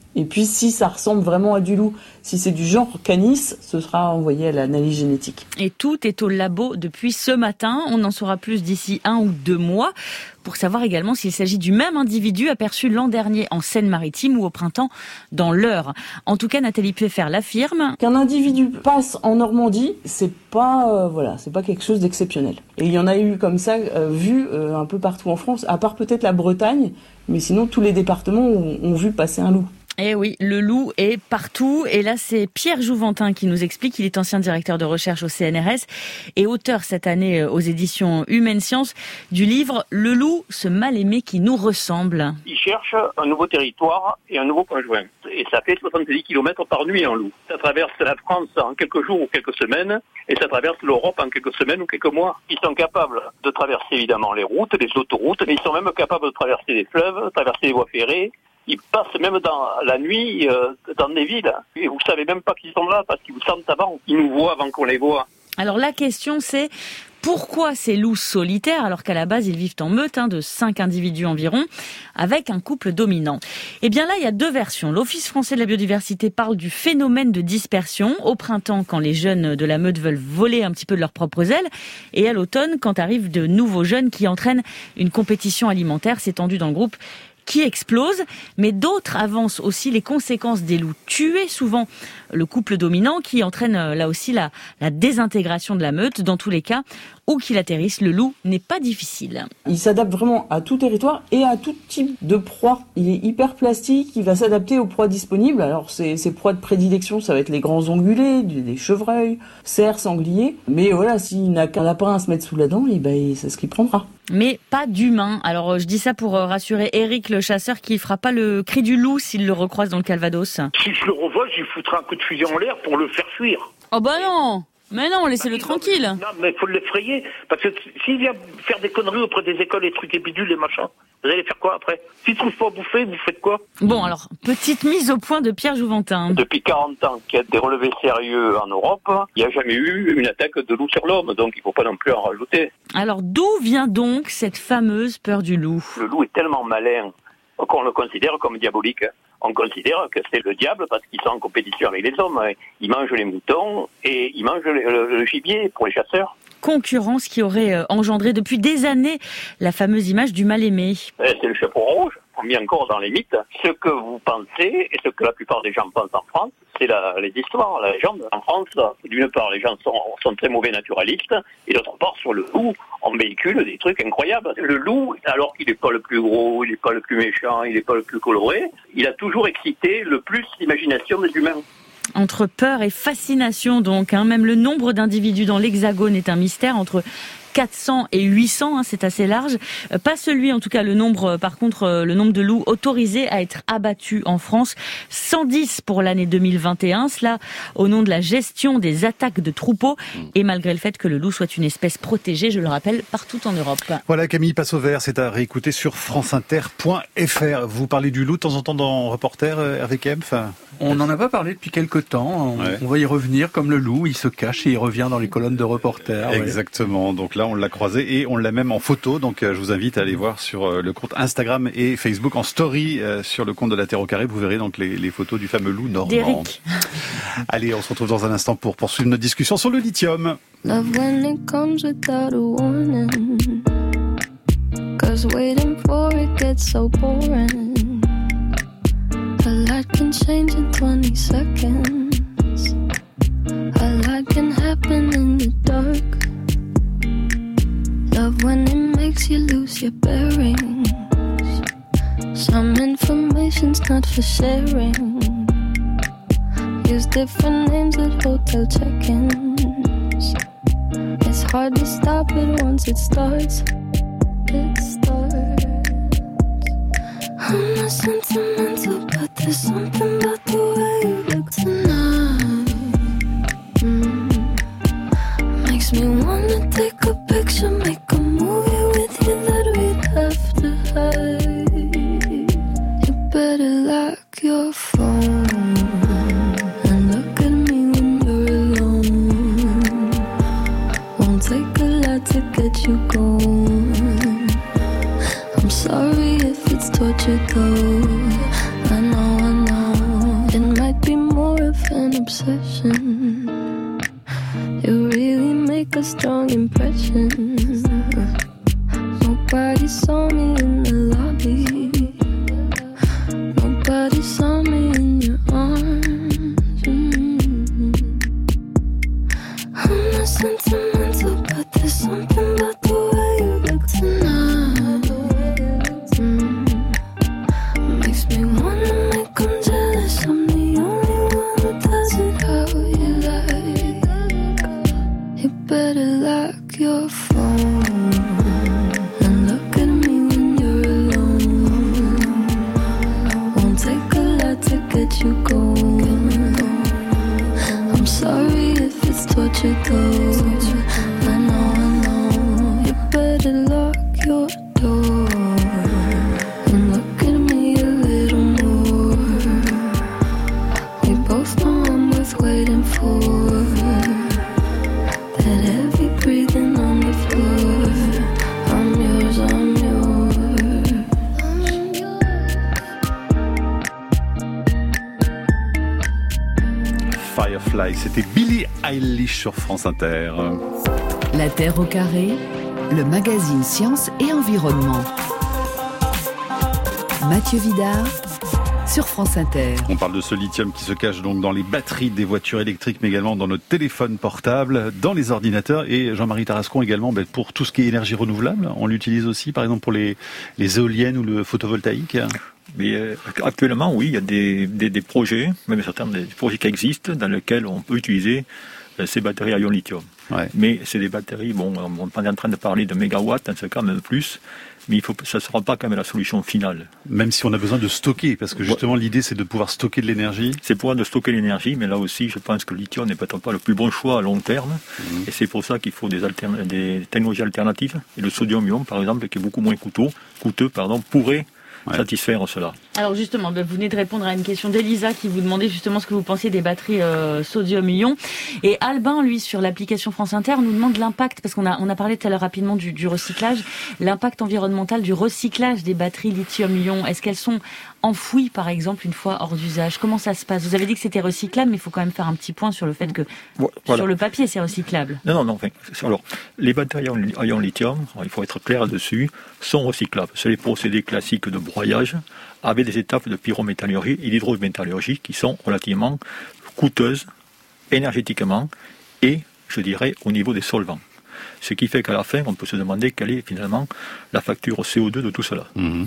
Speaker 20: Et puis si ça ressemble vraiment à du loup, si c'est du genre canis, ce sera envoyé à l'analyse génétique.
Speaker 11: Et tout est au labo depuis ce matin. On en saura plus d'ici 1 ou 2 mois pour savoir également s'il s'agit du même individu aperçu l'an dernier en Seine-Maritime ou au printemps dans l'Eure. En tout cas, Nathalie Pfeffer l'affirme.
Speaker 20: Qu'un individu passe en Normandie, c'est pas c'est pas quelque chose d'exceptionnel. Et il y en a eu comme ça vu un peu partout en France, à part peut-être la Bretagne, mais sinon tous les départements ont vu passer un loup.
Speaker 11: Eh oui, le loup est partout. Et là, c'est Pierre Jouventin qui nous explique. Il est ancien directeur de recherche au CNRS et auteur cette année aux éditions Humaine Science du livre « Le loup, ce mal-aimé qui nous ressemble ».
Speaker 21: Il cherche un nouveau territoire et un nouveau conjoint. Et ça fait 70 km par nuit en loup. Ça traverse la France en quelques jours ou quelques semaines et ça traverse l'Europe en quelques semaines ou quelques mois. Ils sont capables de traverser évidemment les routes, les autoroutes, mais ils sont même capables de traverser les fleuves, de traverser les voies ferrées. Ils passent même dans la nuit dans des villes. Et vous savez même pas qu'ils sont là parce qu'ils vous sentent avant. Ils nous voient avant qu'on les voit.
Speaker 11: Alors la question c'est pourquoi ces loups solitaires alors qu'à la base ils vivent en meute de 5 individus environ avec un couple dominant? Eh bien là il y a 2 versions. L'Office français de la biodiversité parle du phénomène de dispersion au printemps quand les jeunes de la meute veulent voler un petit peu de leurs propres ailes et à l'automne quand arrivent de nouveaux jeunes qui entraînent une compétition alimentaire s'étendue dans le groupe qui explose, mais d'autres avancent aussi les conséquences des loups tués, souvent le couple dominant qui entraîne là aussi la désintégration de la meute. Dans tous les cas, où qu'il atterrisse, le loup n'est pas difficile.
Speaker 20: Il s'adapte vraiment à tout territoire et à tout type de proie. Il est hyper plastique, il va s'adapter aux proies disponibles. Alors ses proies de prédilection, ça va être les grands ongulés, des chevreuils, cerfs, sangliers. Mais voilà, s'il n'a qu'un lapin à se mettre sous la dent, c'est ce qu'il prendra.
Speaker 11: Mais pas d'humain. Alors je dis ça pour rassurer Eric, le chasseur, qui fera pas le cri du loup s'il le recroise dans le Calvados.
Speaker 19: Si je le revois, j'y foutrai un coup de fusil en l'air pour le faire fuir.
Speaker 11: Oh bah non! Mais non, laissez-le tranquille.
Speaker 19: Non, mais il faut l'effrayer. Parce que s'il vient faire des conneries auprès des écoles, les trucs et bidules, les machins, vous allez faire quoi après? S'il ne trouve pas à bouffer, vous faites quoi?
Speaker 11: Bon, alors, petite mise au point de Pierre Jouventin.
Speaker 21: Depuis 40 ans qu'il y a des relevés sérieux en Europe, il n'y a jamais eu une attaque de loup sur l'homme, donc il ne faut pas non plus en rajouter.
Speaker 11: Alors, d'où vient donc cette fameuse peur du loup?
Speaker 21: Le loup est tellement malin qu'on le considère comme diabolique. On considère que c'est le diable parce qu'ils sont en compétition avec les hommes. Ils mangent les moutons et ils mangent le gibier pour les chasseurs.
Speaker 11: Concurrence qui aurait engendré depuis des années la fameuse image du mal-aimé.
Speaker 21: C'est le chapeau rouge, on met encore dans les mythes. Ce que vous pensez et ce que la plupart des gens pensent en France, c'est les histoires, la légende. En France, d'une part, les gens sont très mauvais naturalistes et d'autre part, sur le loup, on véhicule des trucs incroyables. Le loup, alors qu'il n'est pas le plus gros, il n'est pas le plus méchant, il n'est pas le plus coloré, il a toujours excité le plus l'imagination des humains.
Speaker 11: Entre peur et fascination donc, même le nombre d'individus dans l'Hexagone est un mystère, entre 400 et 800, c'est assez large. Pas celui, en tout cas, le nombre de loups autorisés à être abattus en France. 110 pour l'année 2021, cela au nom de la gestion des attaques de troupeaux et malgré le fait que le loup soit une espèce protégée, je le rappelle, partout en Europe.
Speaker 9: Voilà, Camille passe au vert, c'est à réécouter sur franceinter.fr. Vous parlez du loup de temps en temps dans Reporter, Hervé Kempf?
Speaker 13: On n'en a pas parlé depuis quelques temps. On va y revenir comme le loup, il se cache et il revient dans les colonnes de Reporter.
Speaker 9: Exactement, donc là on l'a croisé et on l'a même en photo, donc je vous invite à aller voir sur le compte Instagram et Facebook en story sur le compte de la Terre au carré, vous verrez donc les photos du fameux loup normand.
Speaker 11: D'Éric.
Speaker 9: Allez, on se retrouve dans un instant pour poursuivre notre discussion sur le lithium.
Speaker 22: Love when it comes without a warning, 'cause waiting for it gets so boring. A lot can change in 20 seconds. A lot can happen in the dark. Love when it makes you lose your bearings. Some information's not for sharing. Use different names at hotel check-ins. It's hard to stop it once it starts. It starts. I'm not sentimental, but there's something about the way you look tonight. Makes me wanna take a picture, make a movie with you that we'd have to hide. You better lock your phone and look at me when you're alone. Won't take a lot to get you going. I'm sorry if it's torture though. I know like an obsession. You really make a strong impression. Nobody saw me in the lobby. Nobody saw me in your arms. I'm not sentimental, but there's something about the way you look tonight. Makes me wanna make them jealous. I'm the only one who does it how you like. You better lock your phone and look at me when you're alone. Won't take a lot to get you going. I'm sorry if it's torture though. I know. You better lock your door and look at me a little more. We both know I'm worth waiting for. That heavy breathing on the floor. I'm yours, I'm yours.
Speaker 9: Firefly, c'était Billie Eilish sur France Inter.
Speaker 8: La Terre au carré, le magazine Sciences et Environnement. Mathieu Vidard sur France Inter.
Speaker 9: On parle de ce lithium qui se cache donc dans les batteries des voitures électriques, mais également dans notre téléphone portable, dans les ordinateurs. Et Jean-Marie Tarascon également, pour tout ce qui est énergie renouvelable, on l'utilise aussi, par exemple pour les éoliennes ou le photovoltaïque.
Speaker 14: Mais actuellement, oui, il y a des projets, même certains des projets qui existent, dans lesquels on peut utiliser ces batteries à ion lithium.
Speaker 9: Ouais.
Speaker 14: Mais c'est des batteries, on est en train de parler de mégawatts, dans ce cas même plus, mais ça ne sera pas quand même la solution finale.
Speaker 9: Même si on a besoin de stocker, parce que justement l'idée c'est de pouvoir stocker de l'énergie.
Speaker 14: C'est pouvoir de stocker l'énergie, mais là aussi je pense que le lithium n'est peut-être pas le plus bon choix à long terme, et c'est pour ça qu'il faut des technologies alternatives, et le sodium-ion par exemple, qui est beaucoup moins coûteux, pourrait satisfaire cela.
Speaker 11: Alors justement, vous venez de répondre à une question d'Elisa qui vous demandait justement ce que vous pensiez des batteries sodium-ion. Et Albin, lui, sur l'application France Inter, nous demande l'impact, parce qu'on a parlé tout à l'heure rapidement du recyclage, l'impact environnemental du recyclage des batteries lithium-ion. Est-ce qu'elles sont enfouies, par exemple, une fois hors d'usage? Comment ça se passe? Vous avez dit que c'était recyclable, mais il faut quand même faire un petit point sur le fait que sur le papier, c'est recyclable.
Speaker 14: Non. Alors, les batteries à ion lithium, il faut être clair là-dessus, sont recyclables. C'est les procédés classiques de broyage, avec des étapes de pyrométallurgie et d'hydrométallurgie qui sont relativement coûteuses énergétiquement et, je dirais, au niveau des solvants. Ce qui fait qu'à la fin, on peut se demander quelle est finalement la facture au CO2 de tout cela.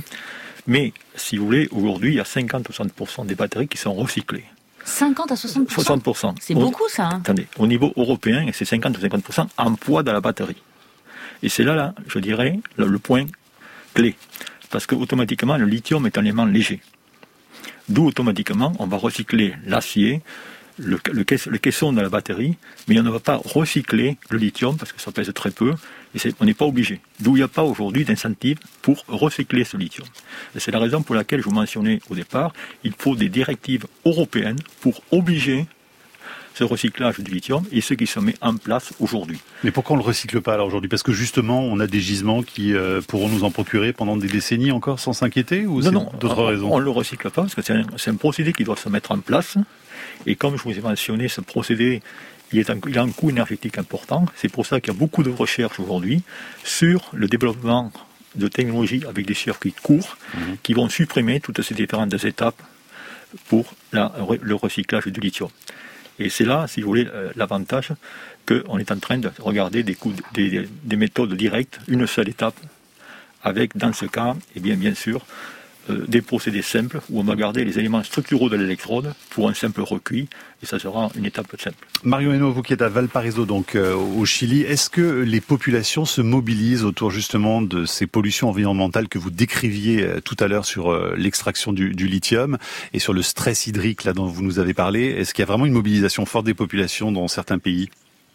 Speaker 14: Mais, si vous voulez, aujourd'hui, il y a 50-60% des batteries qui sont recyclées.
Speaker 11: 50 à 60%.
Speaker 14: 60%.
Speaker 11: C'est beaucoup ça.
Speaker 14: Attendez, au niveau européen, c'est 50-50% en poids de la batterie. Et c'est là, je dirais, le point clé. Parce qu'automatiquement, le lithium est un élément léger. D'où, automatiquement, on va recycler l'acier, le caisson de la batterie, mais on ne va pas recycler le lithium, parce que ça pèse très peu, et on n'est pas obligé. D'où il n'y a pas aujourd'hui d'incentive pour recycler ce lithium. Et c'est la raison pour laquelle je vous mentionnais au départ, il faut des directives européennes pour obliger ce recyclage du lithium et ce qui se met en place aujourd'hui.
Speaker 9: Mais pourquoi on ne le recycle pas alors aujourd'hui? Parce que justement, on a des gisements qui pourront nous en procurer pendant des décennies encore sans s'inquiéter, ou
Speaker 14: non,
Speaker 9: d'autres raisons?
Speaker 14: On ne le recycle pas parce que c'est un procédé qui doit se mettre en place. Et comme je vous ai mentionné, ce procédé, il a un coût énergétique important. C'est pour ça qu'il y a beaucoup de recherches aujourd'hui sur le développement de technologies avec des circuits courts qui vont supprimer toutes ces différentes étapes pour le recyclage du lithium. Et c'est là, si vous voulez, l'avantage qu'on est en train de regarder des méthodes directes, une seule étape, avec, dans ce cas, bien sûr, des procédés simples où on va garder les éléments structuraux de l'électrode pour un simple recuit, et ça sera une étape simple.
Speaker 9: Mario Hainaut, vous qui êtes à Valparaiso, donc au Chili, est-ce que les populations se mobilisent autour justement de ces pollutions environnementales que vous décriviez tout à l'heure sur l'extraction du lithium et sur le stress hydrique là dont vous nous avez parlé? Est-ce qu'il y a vraiment une mobilisation forte des populations dans certains pays?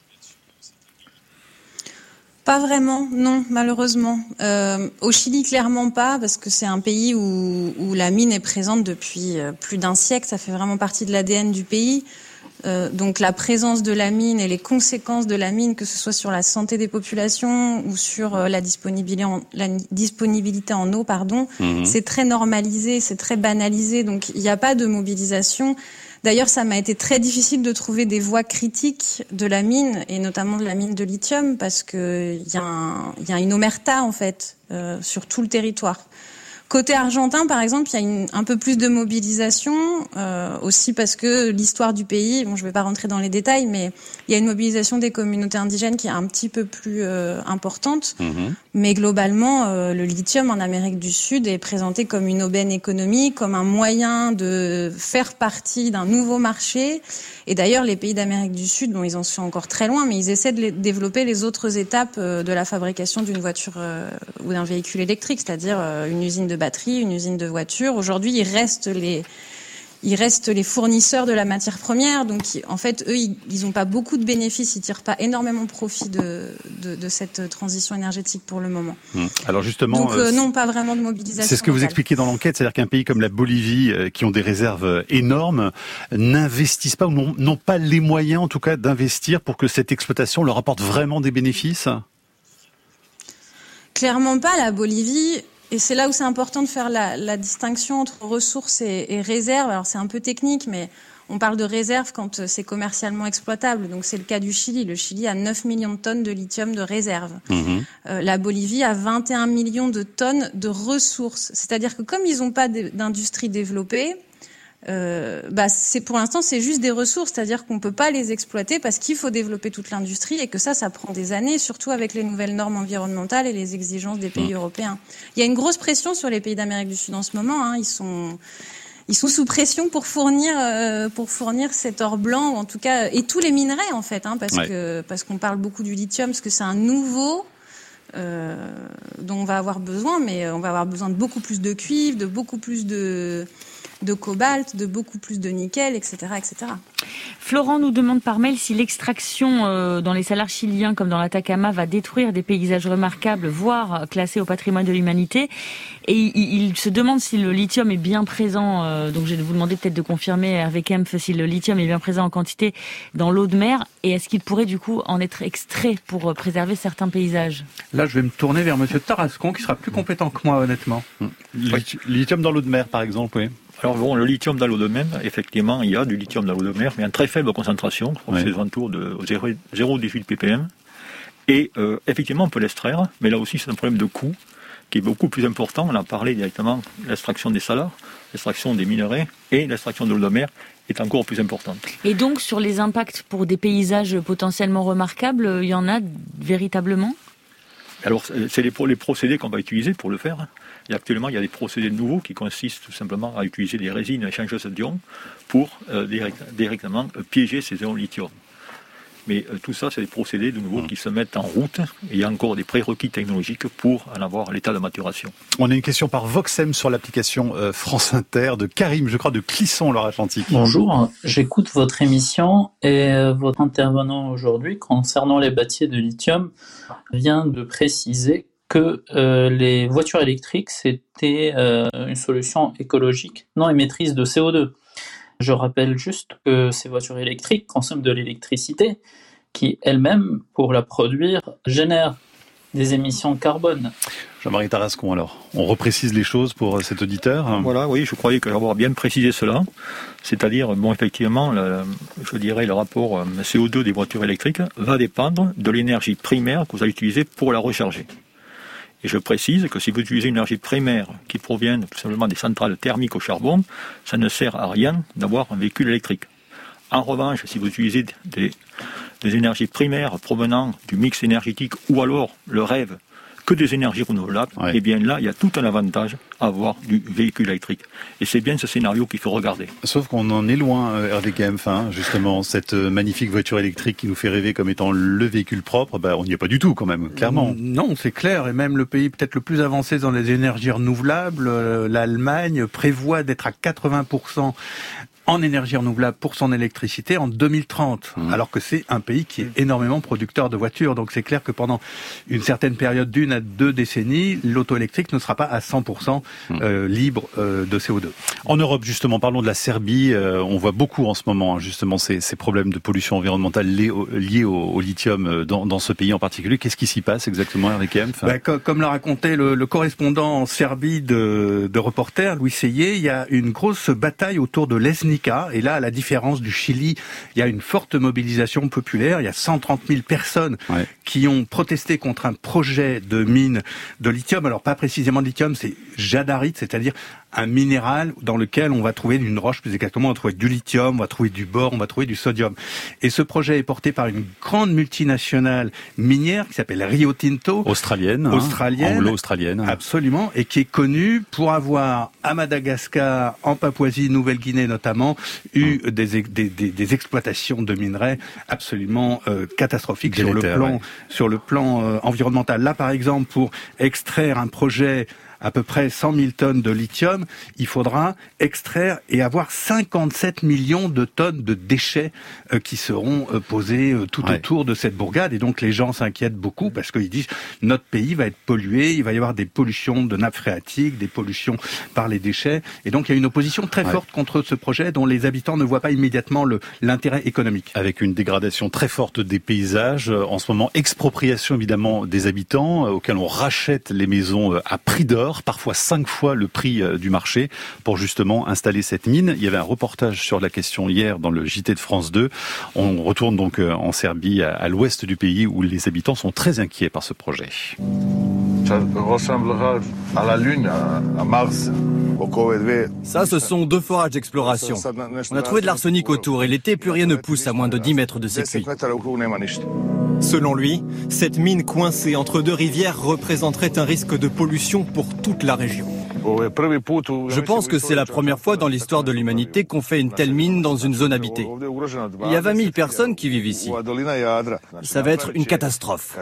Speaker 10: Pas vraiment, non, malheureusement. Au Chili, clairement pas, parce que c'est un pays où la mine est présente depuis plus d'un siècle. Ça fait vraiment partie de l'ADN du pays. Donc la présence de la mine et les conséquences de la mine, que ce soit sur la santé des populations ou sur la disponibilité en eau, c'est très normalisé, c'est très banalisé. Donc il n'y a pas de mobilisation. D'ailleurs, ça m'a été très difficile de trouver des voies critiques de la mine, et notamment de la mine de lithium, parce que il y a une omerta, en fait, sur tout le territoire. Côté argentin, par exemple, il y a un peu plus de mobilisation, aussi parce que l'histoire du pays, bon, je vais pas rentrer dans les détails, mais il y a une mobilisation des communautés indigènes qui est un petit peu plus importante. Mais globalement, le lithium en Amérique du Sud est présenté comme une aubaine économique, comme un moyen de faire partie d'un nouveau marché. Et d'ailleurs, les pays d'Amérique du Sud, bon, ils en sont encore très loin, mais ils essaient de développer les autres étapes de la fabrication d'une voiture ou d'un véhicule électrique, c'est-à-dire une usine de batterie, une usine de voiture. Aujourd'hui, il reste les fournisseurs de la matière première. Donc, en fait, eux, ils n'ont pas beaucoup de bénéfices, ils tirent pas énormément profit de cette transition énergétique pour le moment.
Speaker 9: Alors justement,
Speaker 10: donc non, pas vraiment de mobilisation.
Speaker 9: C'est ce que vous expliquez dans l'enquête, c'est-à-dire qu'un pays comme la Bolivie, qui ont des réserves énormes, n'investissent pas ou n'ont pas les moyens, en tout cas, d'investir pour que cette exploitation leur apporte vraiment des bénéfices.
Speaker 10: Clairement pas. La Bolivie. Et c'est là où c'est important de faire la distinction entre ressources et réserves. Alors c'est un peu technique, mais on parle de réserves quand c'est commercialement exploitable. Donc c'est le cas du Chili. Le Chili a 9 millions de tonnes de lithium de réserves. La Bolivie a 21 millions de tonnes de ressources. C'est-à-dire que comme ils n'ont pas d'industrie développée, c'est pour l'instant c'est juste des ressources, c'est-à-dire qu'on peut pas les exploiter parce qu'il faut développer toute l'industrie et que ça prend des années, surtout avec les nouvelles normes environnementales et les exigences des pays européens. Il y a une grosse pression sur les pays d'Amérique du Sud en ce moment, ils sont sous pression pour fournir cet or blanc, ou en tout cas, et tous les minerais en fait, parce qu'on parle beaucoup du lithium, parce que c'est un nouveau dont on va avoir besoin, mais on va avoir besoin de beaucoup plus de cuivre, de beaucoup plus de cobalt, de beaucoup plus de nickel, etc., etc.
Speaker 11: Florent nous demande par mail si l'extraction dans les salars chiliens comme dans l'Atacama va détruire des paysages remarquables, voire classés au patrimoine de l'humanité. Et il se demande si le lithium est bien présent, donc je vais vous demander peut-être de confirmer, Hervé Kempf, si le lithium est bien présent en quantité dans l'eau de mer, et est-ce qu'il pourrait du coup en être extrait pour préserver certains paysages?
Speaker 13: Là, je vais me tourner vers monsieur Tarascon, qui sera plus compétent que moi, honnêtement.
Speaker 9: Lithium dans l'eau de mer, par exemple, oui.
Speaker 14: Alors bon, le lithium dans l'eau de mer, effectivement, il y a du lithium dans l'eau de mer, mais en très faible concentration, je crois que c'est aux alentours de 0,18 ppm. Et effectivement, on peut l'extraire, mais là aussi c'est un problème de coût qui est beaucoup plus important. On a parlé directement de l'extraction des salars, l'extraction des minerais et l'extraction de l'eau de mer est encore plus importante.
Speaker 11: Et donc, sur les impacts pour des paysages potentiellement remarquables, il y en a véritablement ?
Speaker 14: Alors, c'est les procédés qu'on va utiliser pour le faire. Et actuellement, il y a des procédés nouveaux qui consistent tout simplement à utiliser des résines échangeuses d'ions pour directement piéger ces ions lithium. Mais tout ça, c'est des procédés de nouveau qui se mettent en route. Et il y a encore des prérequis technologiques pour en avoir l'état de maturation.
Speaker 9: On a une question par Voxem sur l'application France Inter de Karim, je crois, de Clisson, Loire-Atlantique.
Speaker 1: Bonjour, j'écoute votre émission et votre intervenant aujourd'hui concernant les batteries de lithium vient de préciser que les voitures électriques, c'était une solution écologique non émettrice de CO2. Je rappelle juste que ces voitures électriques consomment de l'électricité qui, elle-même, pour la produire, génère des émissions de carbone.
Speaker 9: Jean-Marie Tarascon, alors, on reprécise les choses pour cet auditeur.
Speaker 14: Voilà, oui, je croyais avoir bien précisé cela. C'est-à-dire, bon, effectivement, je dirais le rapport CO2 des voitures électriques va dépendre de l'énergie primaire que vous allez utiliser pour la recharger. Et je précise que si vous utilisez une énergie primaire qui provient tout simplement des centrales thermiques au charbon, ça ne sert à rien d'avoir un véhicule électrique. En revanche, si vous utilisez des énergies primaires provenant du mix énergétique ou alors le rêve que des énergies renouvelables, et bien là, il y a tout un avantage à avoir du véhicule électrique. Et c'est bien ce scénario qu'il faut regarder.
Speaker 9: Sauf qu'on en est loin, Hervé Kempf, justement, cette magnifique voiture électrique qui nous fait rêver comme étant le véhicule propre, on n'y est pas du tout quand même, clairement.
Speaker 13: Non, c'est clair, et même le pays peut-être le plus avancé dans les énergies renouvelables, l'Allemagne, prévoit d'être à 80% en énergie renouvelable pour son électricité en 2030, alors que c'est un pays qui est énormément producteur de voitures. Donc c'est clair que pendant une certaine période d'1 à 2 décennies, l'auto électrique ne sera pas à 100% libre de CO2.
Speaker 9: En Europe, justement, parlons de la Serbie. On voit beaucoup en ce moment, justement, ces problèmes de pollution environnementale liés au lithium dans ce pays en particulier. Qu'est-ce qui s'y passe exactement, Hervé Kempf ?
Speaker 13: Comme l'a raconté le correspondant en Serbie de Reporter, Louis Seyé, il y a une grosse bataille autour de Lesnica, Martinica. Et là, à la différence du Chili, il y a une forte mobilisation populaire. Il y a 130 000 personnes qui ont protesté contre un projet de mine de lithium. Alors pas précisément de lithium, c'est jadarite, c'est-à-dire un minéral dans lequel on va trouver une roche, plus exactement, on va trouver du lithium, on va trouver du bore, on va trouver du sodium. Et ce projet est porté par une grande multinationale minière qui s'appelle Rio Tinto.
Speaker 9: Australienne. Anglo-australienne.
Speaker 13: Absolument. Et qui est connue pour avoir, à Madagascar, en Papouasie-Nouvelle-Guinée notamment, eu des exploitations de minerais absolument catastrophiques sur le plan environnemental. Là, par exemple, pour extraire un projet à peu près 100 000 tonnes de lithium, il faudra extraire et avoir 57 millions de tonnes de déchets qui seront posés tout autour de cette bourgade. Et donc les gens s'inquiètent beaucoup parce qu'ils disent notre pays va être pollué, il va y avoir des pollutions de nappes phréatiques, des pollutions par les déchets. Et donc il y a une opposition très forte contre ce projet dont les habitants ne voient pas immédiatement l'intérêt économique.
Speaker 9: Avec une dégradation très forte des paysages, en ce moment expropriation évidemment des habitants auxquels on rachète les maisons à prix d'or, parfois 5 fois le prix du marché pour justement installer cette mine. Il y avait un reportage sur la question hier dans le JT de France 2. On retourne donc en Serbie, à l'ouest du pays, où les habitants sont très inquiets par ce projet.
Speaker 2: Ça ressemblera à la Lune, à Mars.
Speaker 3: Ça, ce sont 2 forages d'exploration. On a trouvé de l'arsenic autour et l'été, plus rien ne pousse à moins de 10 mètres de ces puits.
Speaker 23: Selon lui, cette mine coincée entre 2 rivières représenterait un risque de pollution pour toute la région.
Speaker 3: Je pense que c'est la première fois dans l'histoire de l'humanité qu'on fait une telle mine dans une zone habitée. Il y a 20 000 personnes qui vivent ici. Ça va être une catastrophe.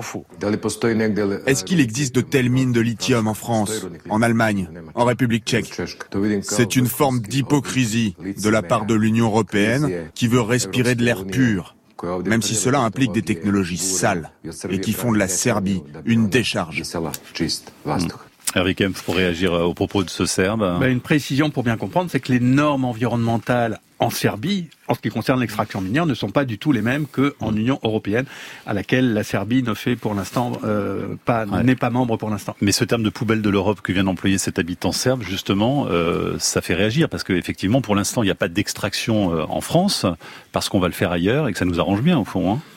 Speaker 24: Est-ce qu'il existe de telles mines de lithium en France, en Allemagne, en République tchèque? C'est une forme d'hypocrisie de la part de l'Union européenne qui veut respirer de l'air pur, même si cela implique des technologies sales et qui font de la Serbie une décharge.
Speaker 9: Hervé Kempf, pour réagir aux propos de ce Serbe.
Speaker 13: Une précision pour bien comprendre, c'est que les normes environnementales en Serbie, en ce qui concerne l'extraction minière, ne sont pas du tout les mêmes qu'en Union européenne, à laquelle la Serbie ne fait pour l'instant n'est pas membre pour l'instant.
Speaker 9: Mais ce terme de poubelle de l'Europe que vient d'employer cet habitant serbe, justement, ça fait réagir, parce qu'effectivement, pour l'instant, il n'y a pas d'extraction en France, parce qu'on va le faire ailleurs, et que ça nous arrange bien, au fond, hein.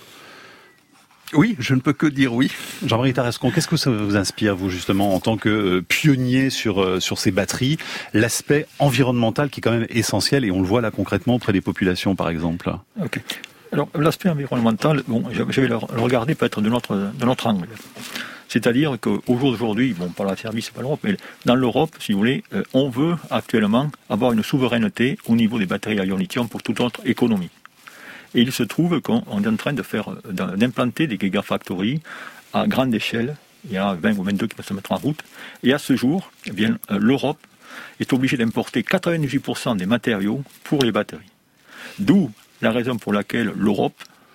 Speaker 13: Oui, je ne peux que dire oui.
Speaker 9: Jean-Marie Tarascon, qu'est-ce que ça vous inspire, vous, justement, en tant que pionnier sur ces batteries, l'aspect environnemental qui est quand même essentiel, et on le voit là concrètement auprès des populations, par exemple?
Speaker 14: Ok. Alors, l'aspect environnemental, je vais le regarder peut-être de notre angle. C'est-à-dire qu'au jour d'aujourd'hui, pas la Serbie, c'est pas l'Europe, mais dans l'Europe, si vous voulez, on veut actuellement avoir une souveraineté au niveau des batteries à ion lithium pour toute autre économie. Et il se trouve qu'on est en train d'implanter des gigafactories à grande échelle. Il y a 20 ou 22 qui vont se mettre en route. Et à ce jour, l'Europe est obligée d'importer 98% des matériaux pour les batteries. D'où la raison pour laquelle l'Europe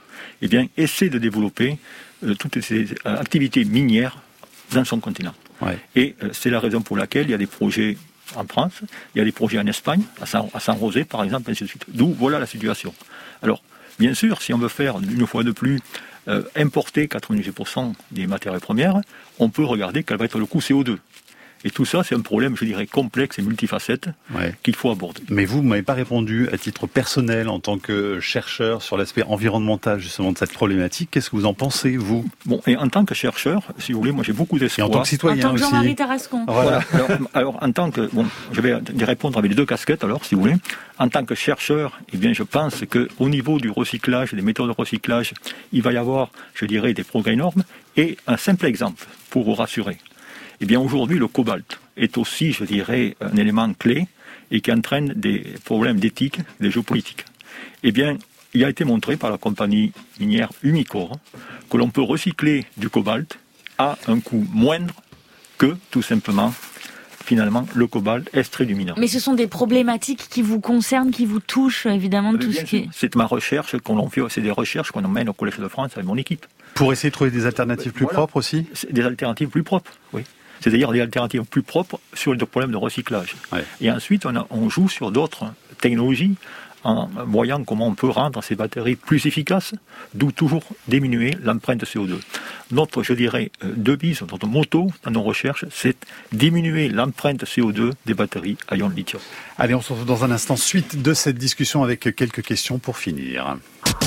Speaker 14: essaie de développer toutes ces activités minières dans son continent.
Speaker 9: Ouais.
Speaker 14: Et c'est la raison pour laquelle il y a des projets en France, il y a des projets en Espagne, à San José par exemple, ainsi de suite. D'où voilà la situation. Alors, bien sûr, si on veut faire une fois de plus importer 98% des matières premières, on peut regarder quel va être le coût CO2. Et tout ça, c'est un problème, je dirais, complexe et multifacette qu'il faut aborder.
Speaker 9: Mais vous ne m'avez pas répondu à titre personnel en tant que chercheur sur l'aspect environnemental justement de cette problématique. Qu'est-ce que vous en pensez, vous?
Speaker 14: Et en tant que chercheur, si vous voulez, moi j'ai beaucoup d'espoir.
Speaker 9: Et en tant que citoyen aussi.
Speaker 11: En tant que Jean-Marie Tarascon.
Speaker 14: Voilà. Alors, en tant que... je vais répondre avec les 2 casquettes, alors, si vous voulez. En tant que chercheur, je pense qu'au niveau du recyclage, des méthodes de recyclage, il va y avoir, je dirais, des progrès énormes. Et un simple exemple, pour vous rassurer. Aujourd'hui, le cobalt est aussi, je dirais, un élément clé et qui entraîne des problèmes d'éthique, des géopolitiques. Il a été montré par la compagnie minière Umicore que l'on peut recycler du cobalt à un coût moindre que, tout simplement, finalement, le cobalt extrait du minerai.
Speaker 11: Mais ce sont des problématiques qui vous concernent, qui vous touchent, évidemment, tout ce qui est...
Speaker 14: C'est ma recherche qu'on fait, c'est des recherches qu'on emmène au Collège de France avec mon équipe.
Speaker 9: Pour essayer de trouver des alternatives plus propres aussi?
Speaker 14: Des alternatives plus propres, oui. C'est-à-dire des alternatives plus propres sur le problème de recyclage. Ouais. Et ensuite, on joue sur d'autres technologies en voyant comment on peut rendre ces batteries plus efficaces, d'où toujours diminuer l'empreinte CO2. Notre, je dirais, devise, notre motto dans nos recherches, c'est diminuer l'empreinte CO2 des batteries à ion lithium.
Speaker 9: Allez, on se retrouve dans un instant, suite de cette discussion avec quelques questions pour finir.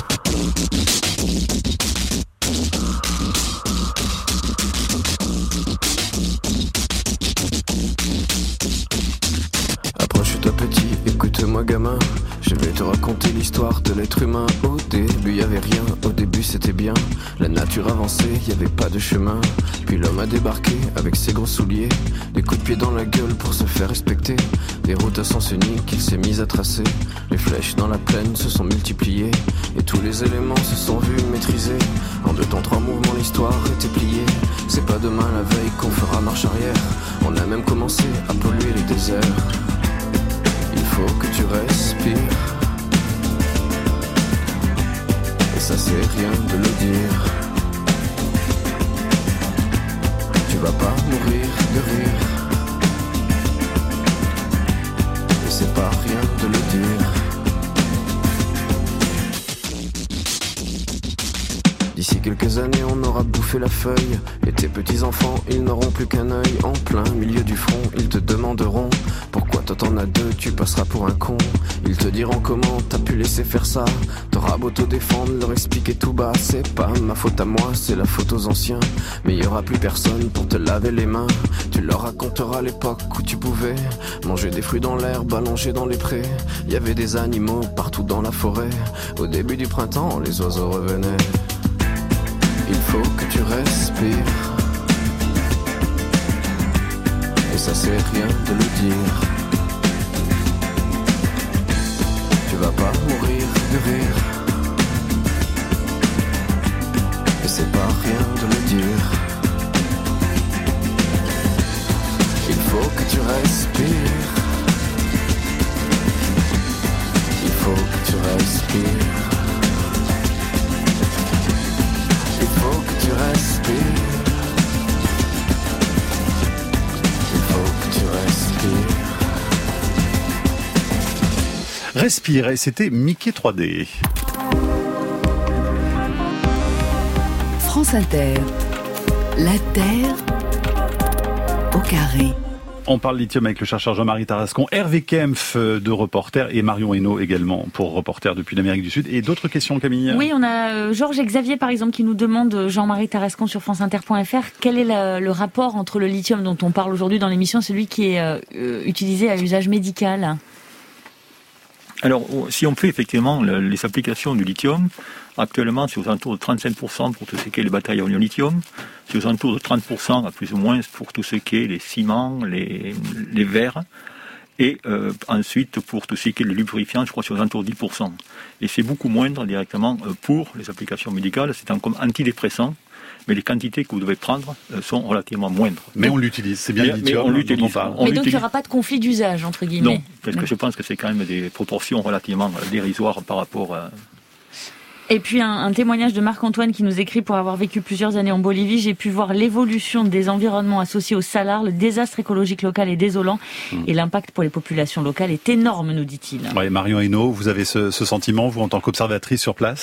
Speaker 4: Approche-toi petit, écoute-moi gamin. Je vais te raconter l'histoire de l'être humain. Au début y avait rien, au début c'était bien. La nature avançait, y avait pas de chemin. Puis l'homme a débarqué avec ses gros souliers. Des coups de pied dans la gueule pour se faire respecter. Des routes à sens unique qu'il s'est mis à tracer. Les flèches dans la plaine se sont multipliées. Et tous les éléments se sont vus maîtrisés. En 2 temps 3 mouvements l'histoire était pliée. C'est pas demain la veille qu'on fera marche arrière. On a même commencé à polluer les déserts. Il faut que tu respires. Et ça c'est rien de le dire. Tu vas pas mourir de rire. Et c'est pas rien de le dire. D'ici quelques années on aura bouffé la feuille. Et tes petits enfants ils n'auront plus qu'un œil. En plein milieu du front ils te demanderont pourquoi toi t'en as 2, tu passeras pour un con. Ils te diront comment t'as pu laisser faire ça. T'auras beau te défendre, leur expliquer tout bas. C'est pas ma faute à moi, c'est la faute aux anciens. Mais y aura plus personne pour te laver les mains. Tu leur raconteras l'époque où tu pouvais manger des fruits dans l'herbe, allongés dans les prés. Y avait des animaux partout dans la forêt. Au début du printemps, les oiseaux revenaient. Il faut que tu respires. Et ça c'est rien de le dire. Tu vas pas mourir de rire. Et c'est pas rien de le dire. Il faut que tu respires. Il faut que tu respires. Il faut que tu respires. Il faut que tu respires.
Speaker 9: Respire, et c'était Mickey 3D.
Speaker 8: France Inter. La Terre au carré.
Speaker 9: On parle lithium avec le chercheur Jean-Marie Tarascon, Hervé Kempf de Reporter et Marion Hainaut également pour Reporter depuis l'Amérique du Sud. Et d'autres questions, Camille ?
Speaker 11: Oui, on a Georges et Xavier par exemple qui nous demande, Jean-Marie Tarascon sur franceinter.fr, quel est le rapport entre le lithium dont on parle aujourd'hui dans l'émission, celui qui est utilisé à usage médical ?
Speaker 14: Alors, si on fait effectivement les applications du lithium, actuellement c'est aux alentours de 35% pour tout ce qui est les batteries à ion lithium, c'est aux alentours de 30% à plus ou moins pour tout ce qui est les ciments, les verres, et ensuite pour tout ce qui est les lubrifiants, je crois que c'est aux alentours de 10%. Et c'est beaucoup moindre directement pour les applications médicales, c'est comme antidépressant, mais les quantités que vous devez prendre sont relativement moindres.
Speaker 9: Mais on l'utilise, c'est bien le lithium dont on parle.
Speaker 11: Mais donc il n'y aura pas de conflit d'usage, entre guillemets.
Speaker 14: Non, parce que je pense que c'est quand même des proportions relativement dérisoires par rapport à...
Speaker 11: Et puis un témoignage de Marc-Antoine qui nous écrit: pour avoir vécu plusieurs années en Bolivie, j'ai pu voir l'évolution des environnements associés au salar. Le désastre écologique local est désolant et l'impact pour les populations locales est énorme, nous dit-il.
Speaker 9: Ouais, Marion Hainaut, vous avez ce sentiment, vous, en tant qu'observatrice sur place ?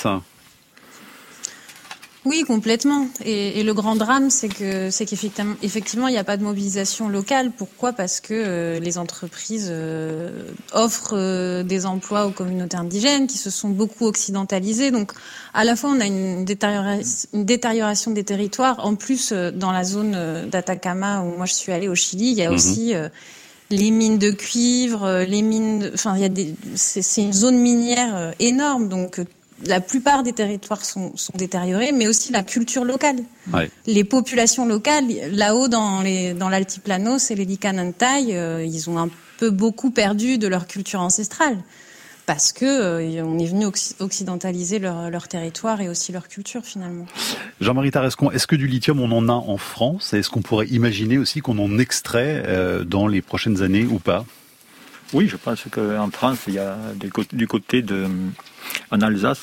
Speaker 10: Oui, complètement. Et le grand drame, c'est qu'effectivement, il n'y a pas de mobilisation locale. Pourquoi ? Parce que les entreprises offrent des emplois aux communautés indigènes qui se sont beaucoup occidentalisées. Donc, à la fois, on a une détérioration des territoires. En plus, dans la zone d'Atacama où moi je suis allée au Chili, il y a aussi les mines de cuivre, les mines. Enfin, c'est une zone minière énorme. Donc la plupart des territoires sont détériorés, mais aussi la culture locale. Ouais. Les populations locales, là-haut dans l'altiplano, et les Licanantay, ils ont un peu beaucoup perdu de leur culture ancestrale. Parce que on est venu occidentaliser leur territoire et aussi leur culture, finalement.
Speaker 9: Jean-Marie Tarascon, est-ce que du lithium, on en a en France ? Est-ce qu'on pourrait imaginer aussi qu'on en extrait dans les prochaines années ou pas ?
Speaker 14: Oui, je pense qu'en France, il y a du côté en Alsace,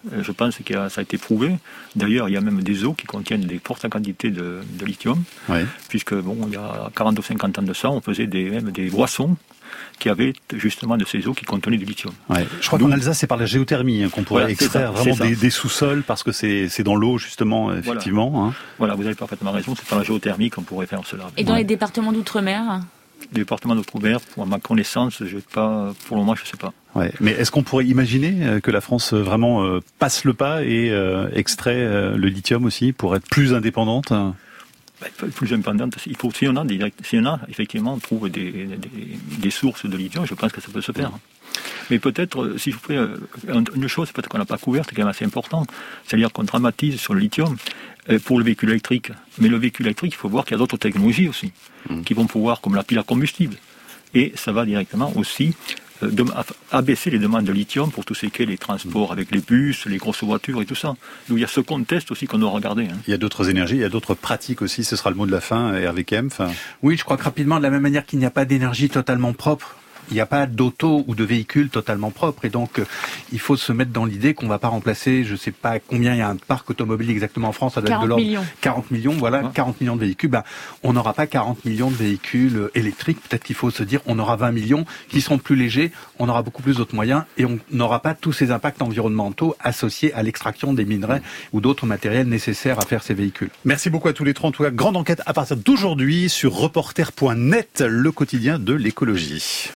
Speaker 14: Je pense que ça a été prouvé. D'ailleurs, il y a même des eaux qui contiennent des fortes quantités de lithium, puisque il y a 40 ou 50 ans de ça, on faisait même des boissons qui avaient justement de ces eaux qui contenaient du lithium.
Speaker 9: Je crois qu'en Alsace, c'est par la géothermie qu'on pourrait extraire vraiment des sous-sols, parce que c'est dans l'eau, justement, effectivement.
Speaker 14: Voilà, vous avez parfaitement raison, c'est par la géothermie qu'on pourrait faire cela.
Speaker 11: Et dans les départements d'outre-mer ?
Speaker 14: Les départements d'outre-mer, pour ma connaissance, pour le moment, je ne sais pas.
Speaker 9: Mais est-ce qu'on pourrait imaginer que la France vraiment passe le pas et extrait le lithium aussi pour être plus indépendante ?
Speaker 14: Plus indépendante, si on a effectivement, on trouve des sources de lithium, je pense que ça peut se faire. Mais peut-être, si je vous fais une chose peut-être qu'on n'a pas couverte, qui est quand même assez importante, c'est-à-dire qu'on dramatise sur le lithium pour le véhicule électrique. Mais le véhicule électrique, il faut voir qu'il y a d'autres technologies aussi, qui vont pouvoir, comme la pile à combustible. Et ça va directement aussi abaisser les demandes de lithium pour tout ce qui est les transports avec les bus, les grosses voitures et tout ça. Donc il y a ce contexte aussi qu'on doit regarder.
Speaker 9: Il y a d'autres énergies, il y a d'autres pratiques aussi, ce sera le mot de la fin, Hervé Kempf.
Speaker 13: Oui, je crois que rapidement, de la même manière qu'il n'y a pas d'énergie totalement propre, il n'y a pas d'auto ou de véhicule totalement propre, et donc il faut se mettre dans l'idée qu'on ne va pas remplacer, je ne sais pas combien il y a un parc automobile exactement en France, ça doit être de l'ordre 40 millions, 40 millions de véhicules. On n'aura pas 40 millions de véhicules électriques, peut-être qu'il faut se dire on aura 20 millions qui seront plus légers, on aura beaucoup plus d'autres moyens, et on n'aura pas tous ces impacts environnementaux associés à l'extraction des minerais ou d'autres matériels nécessaires à faire ces véhicules.
Speaker 9: Merci beaucoup à tous les trois. En tout cas, grande enquête à partir d'aujourd'hui sur reporter.net, le quotidien de l'écologie.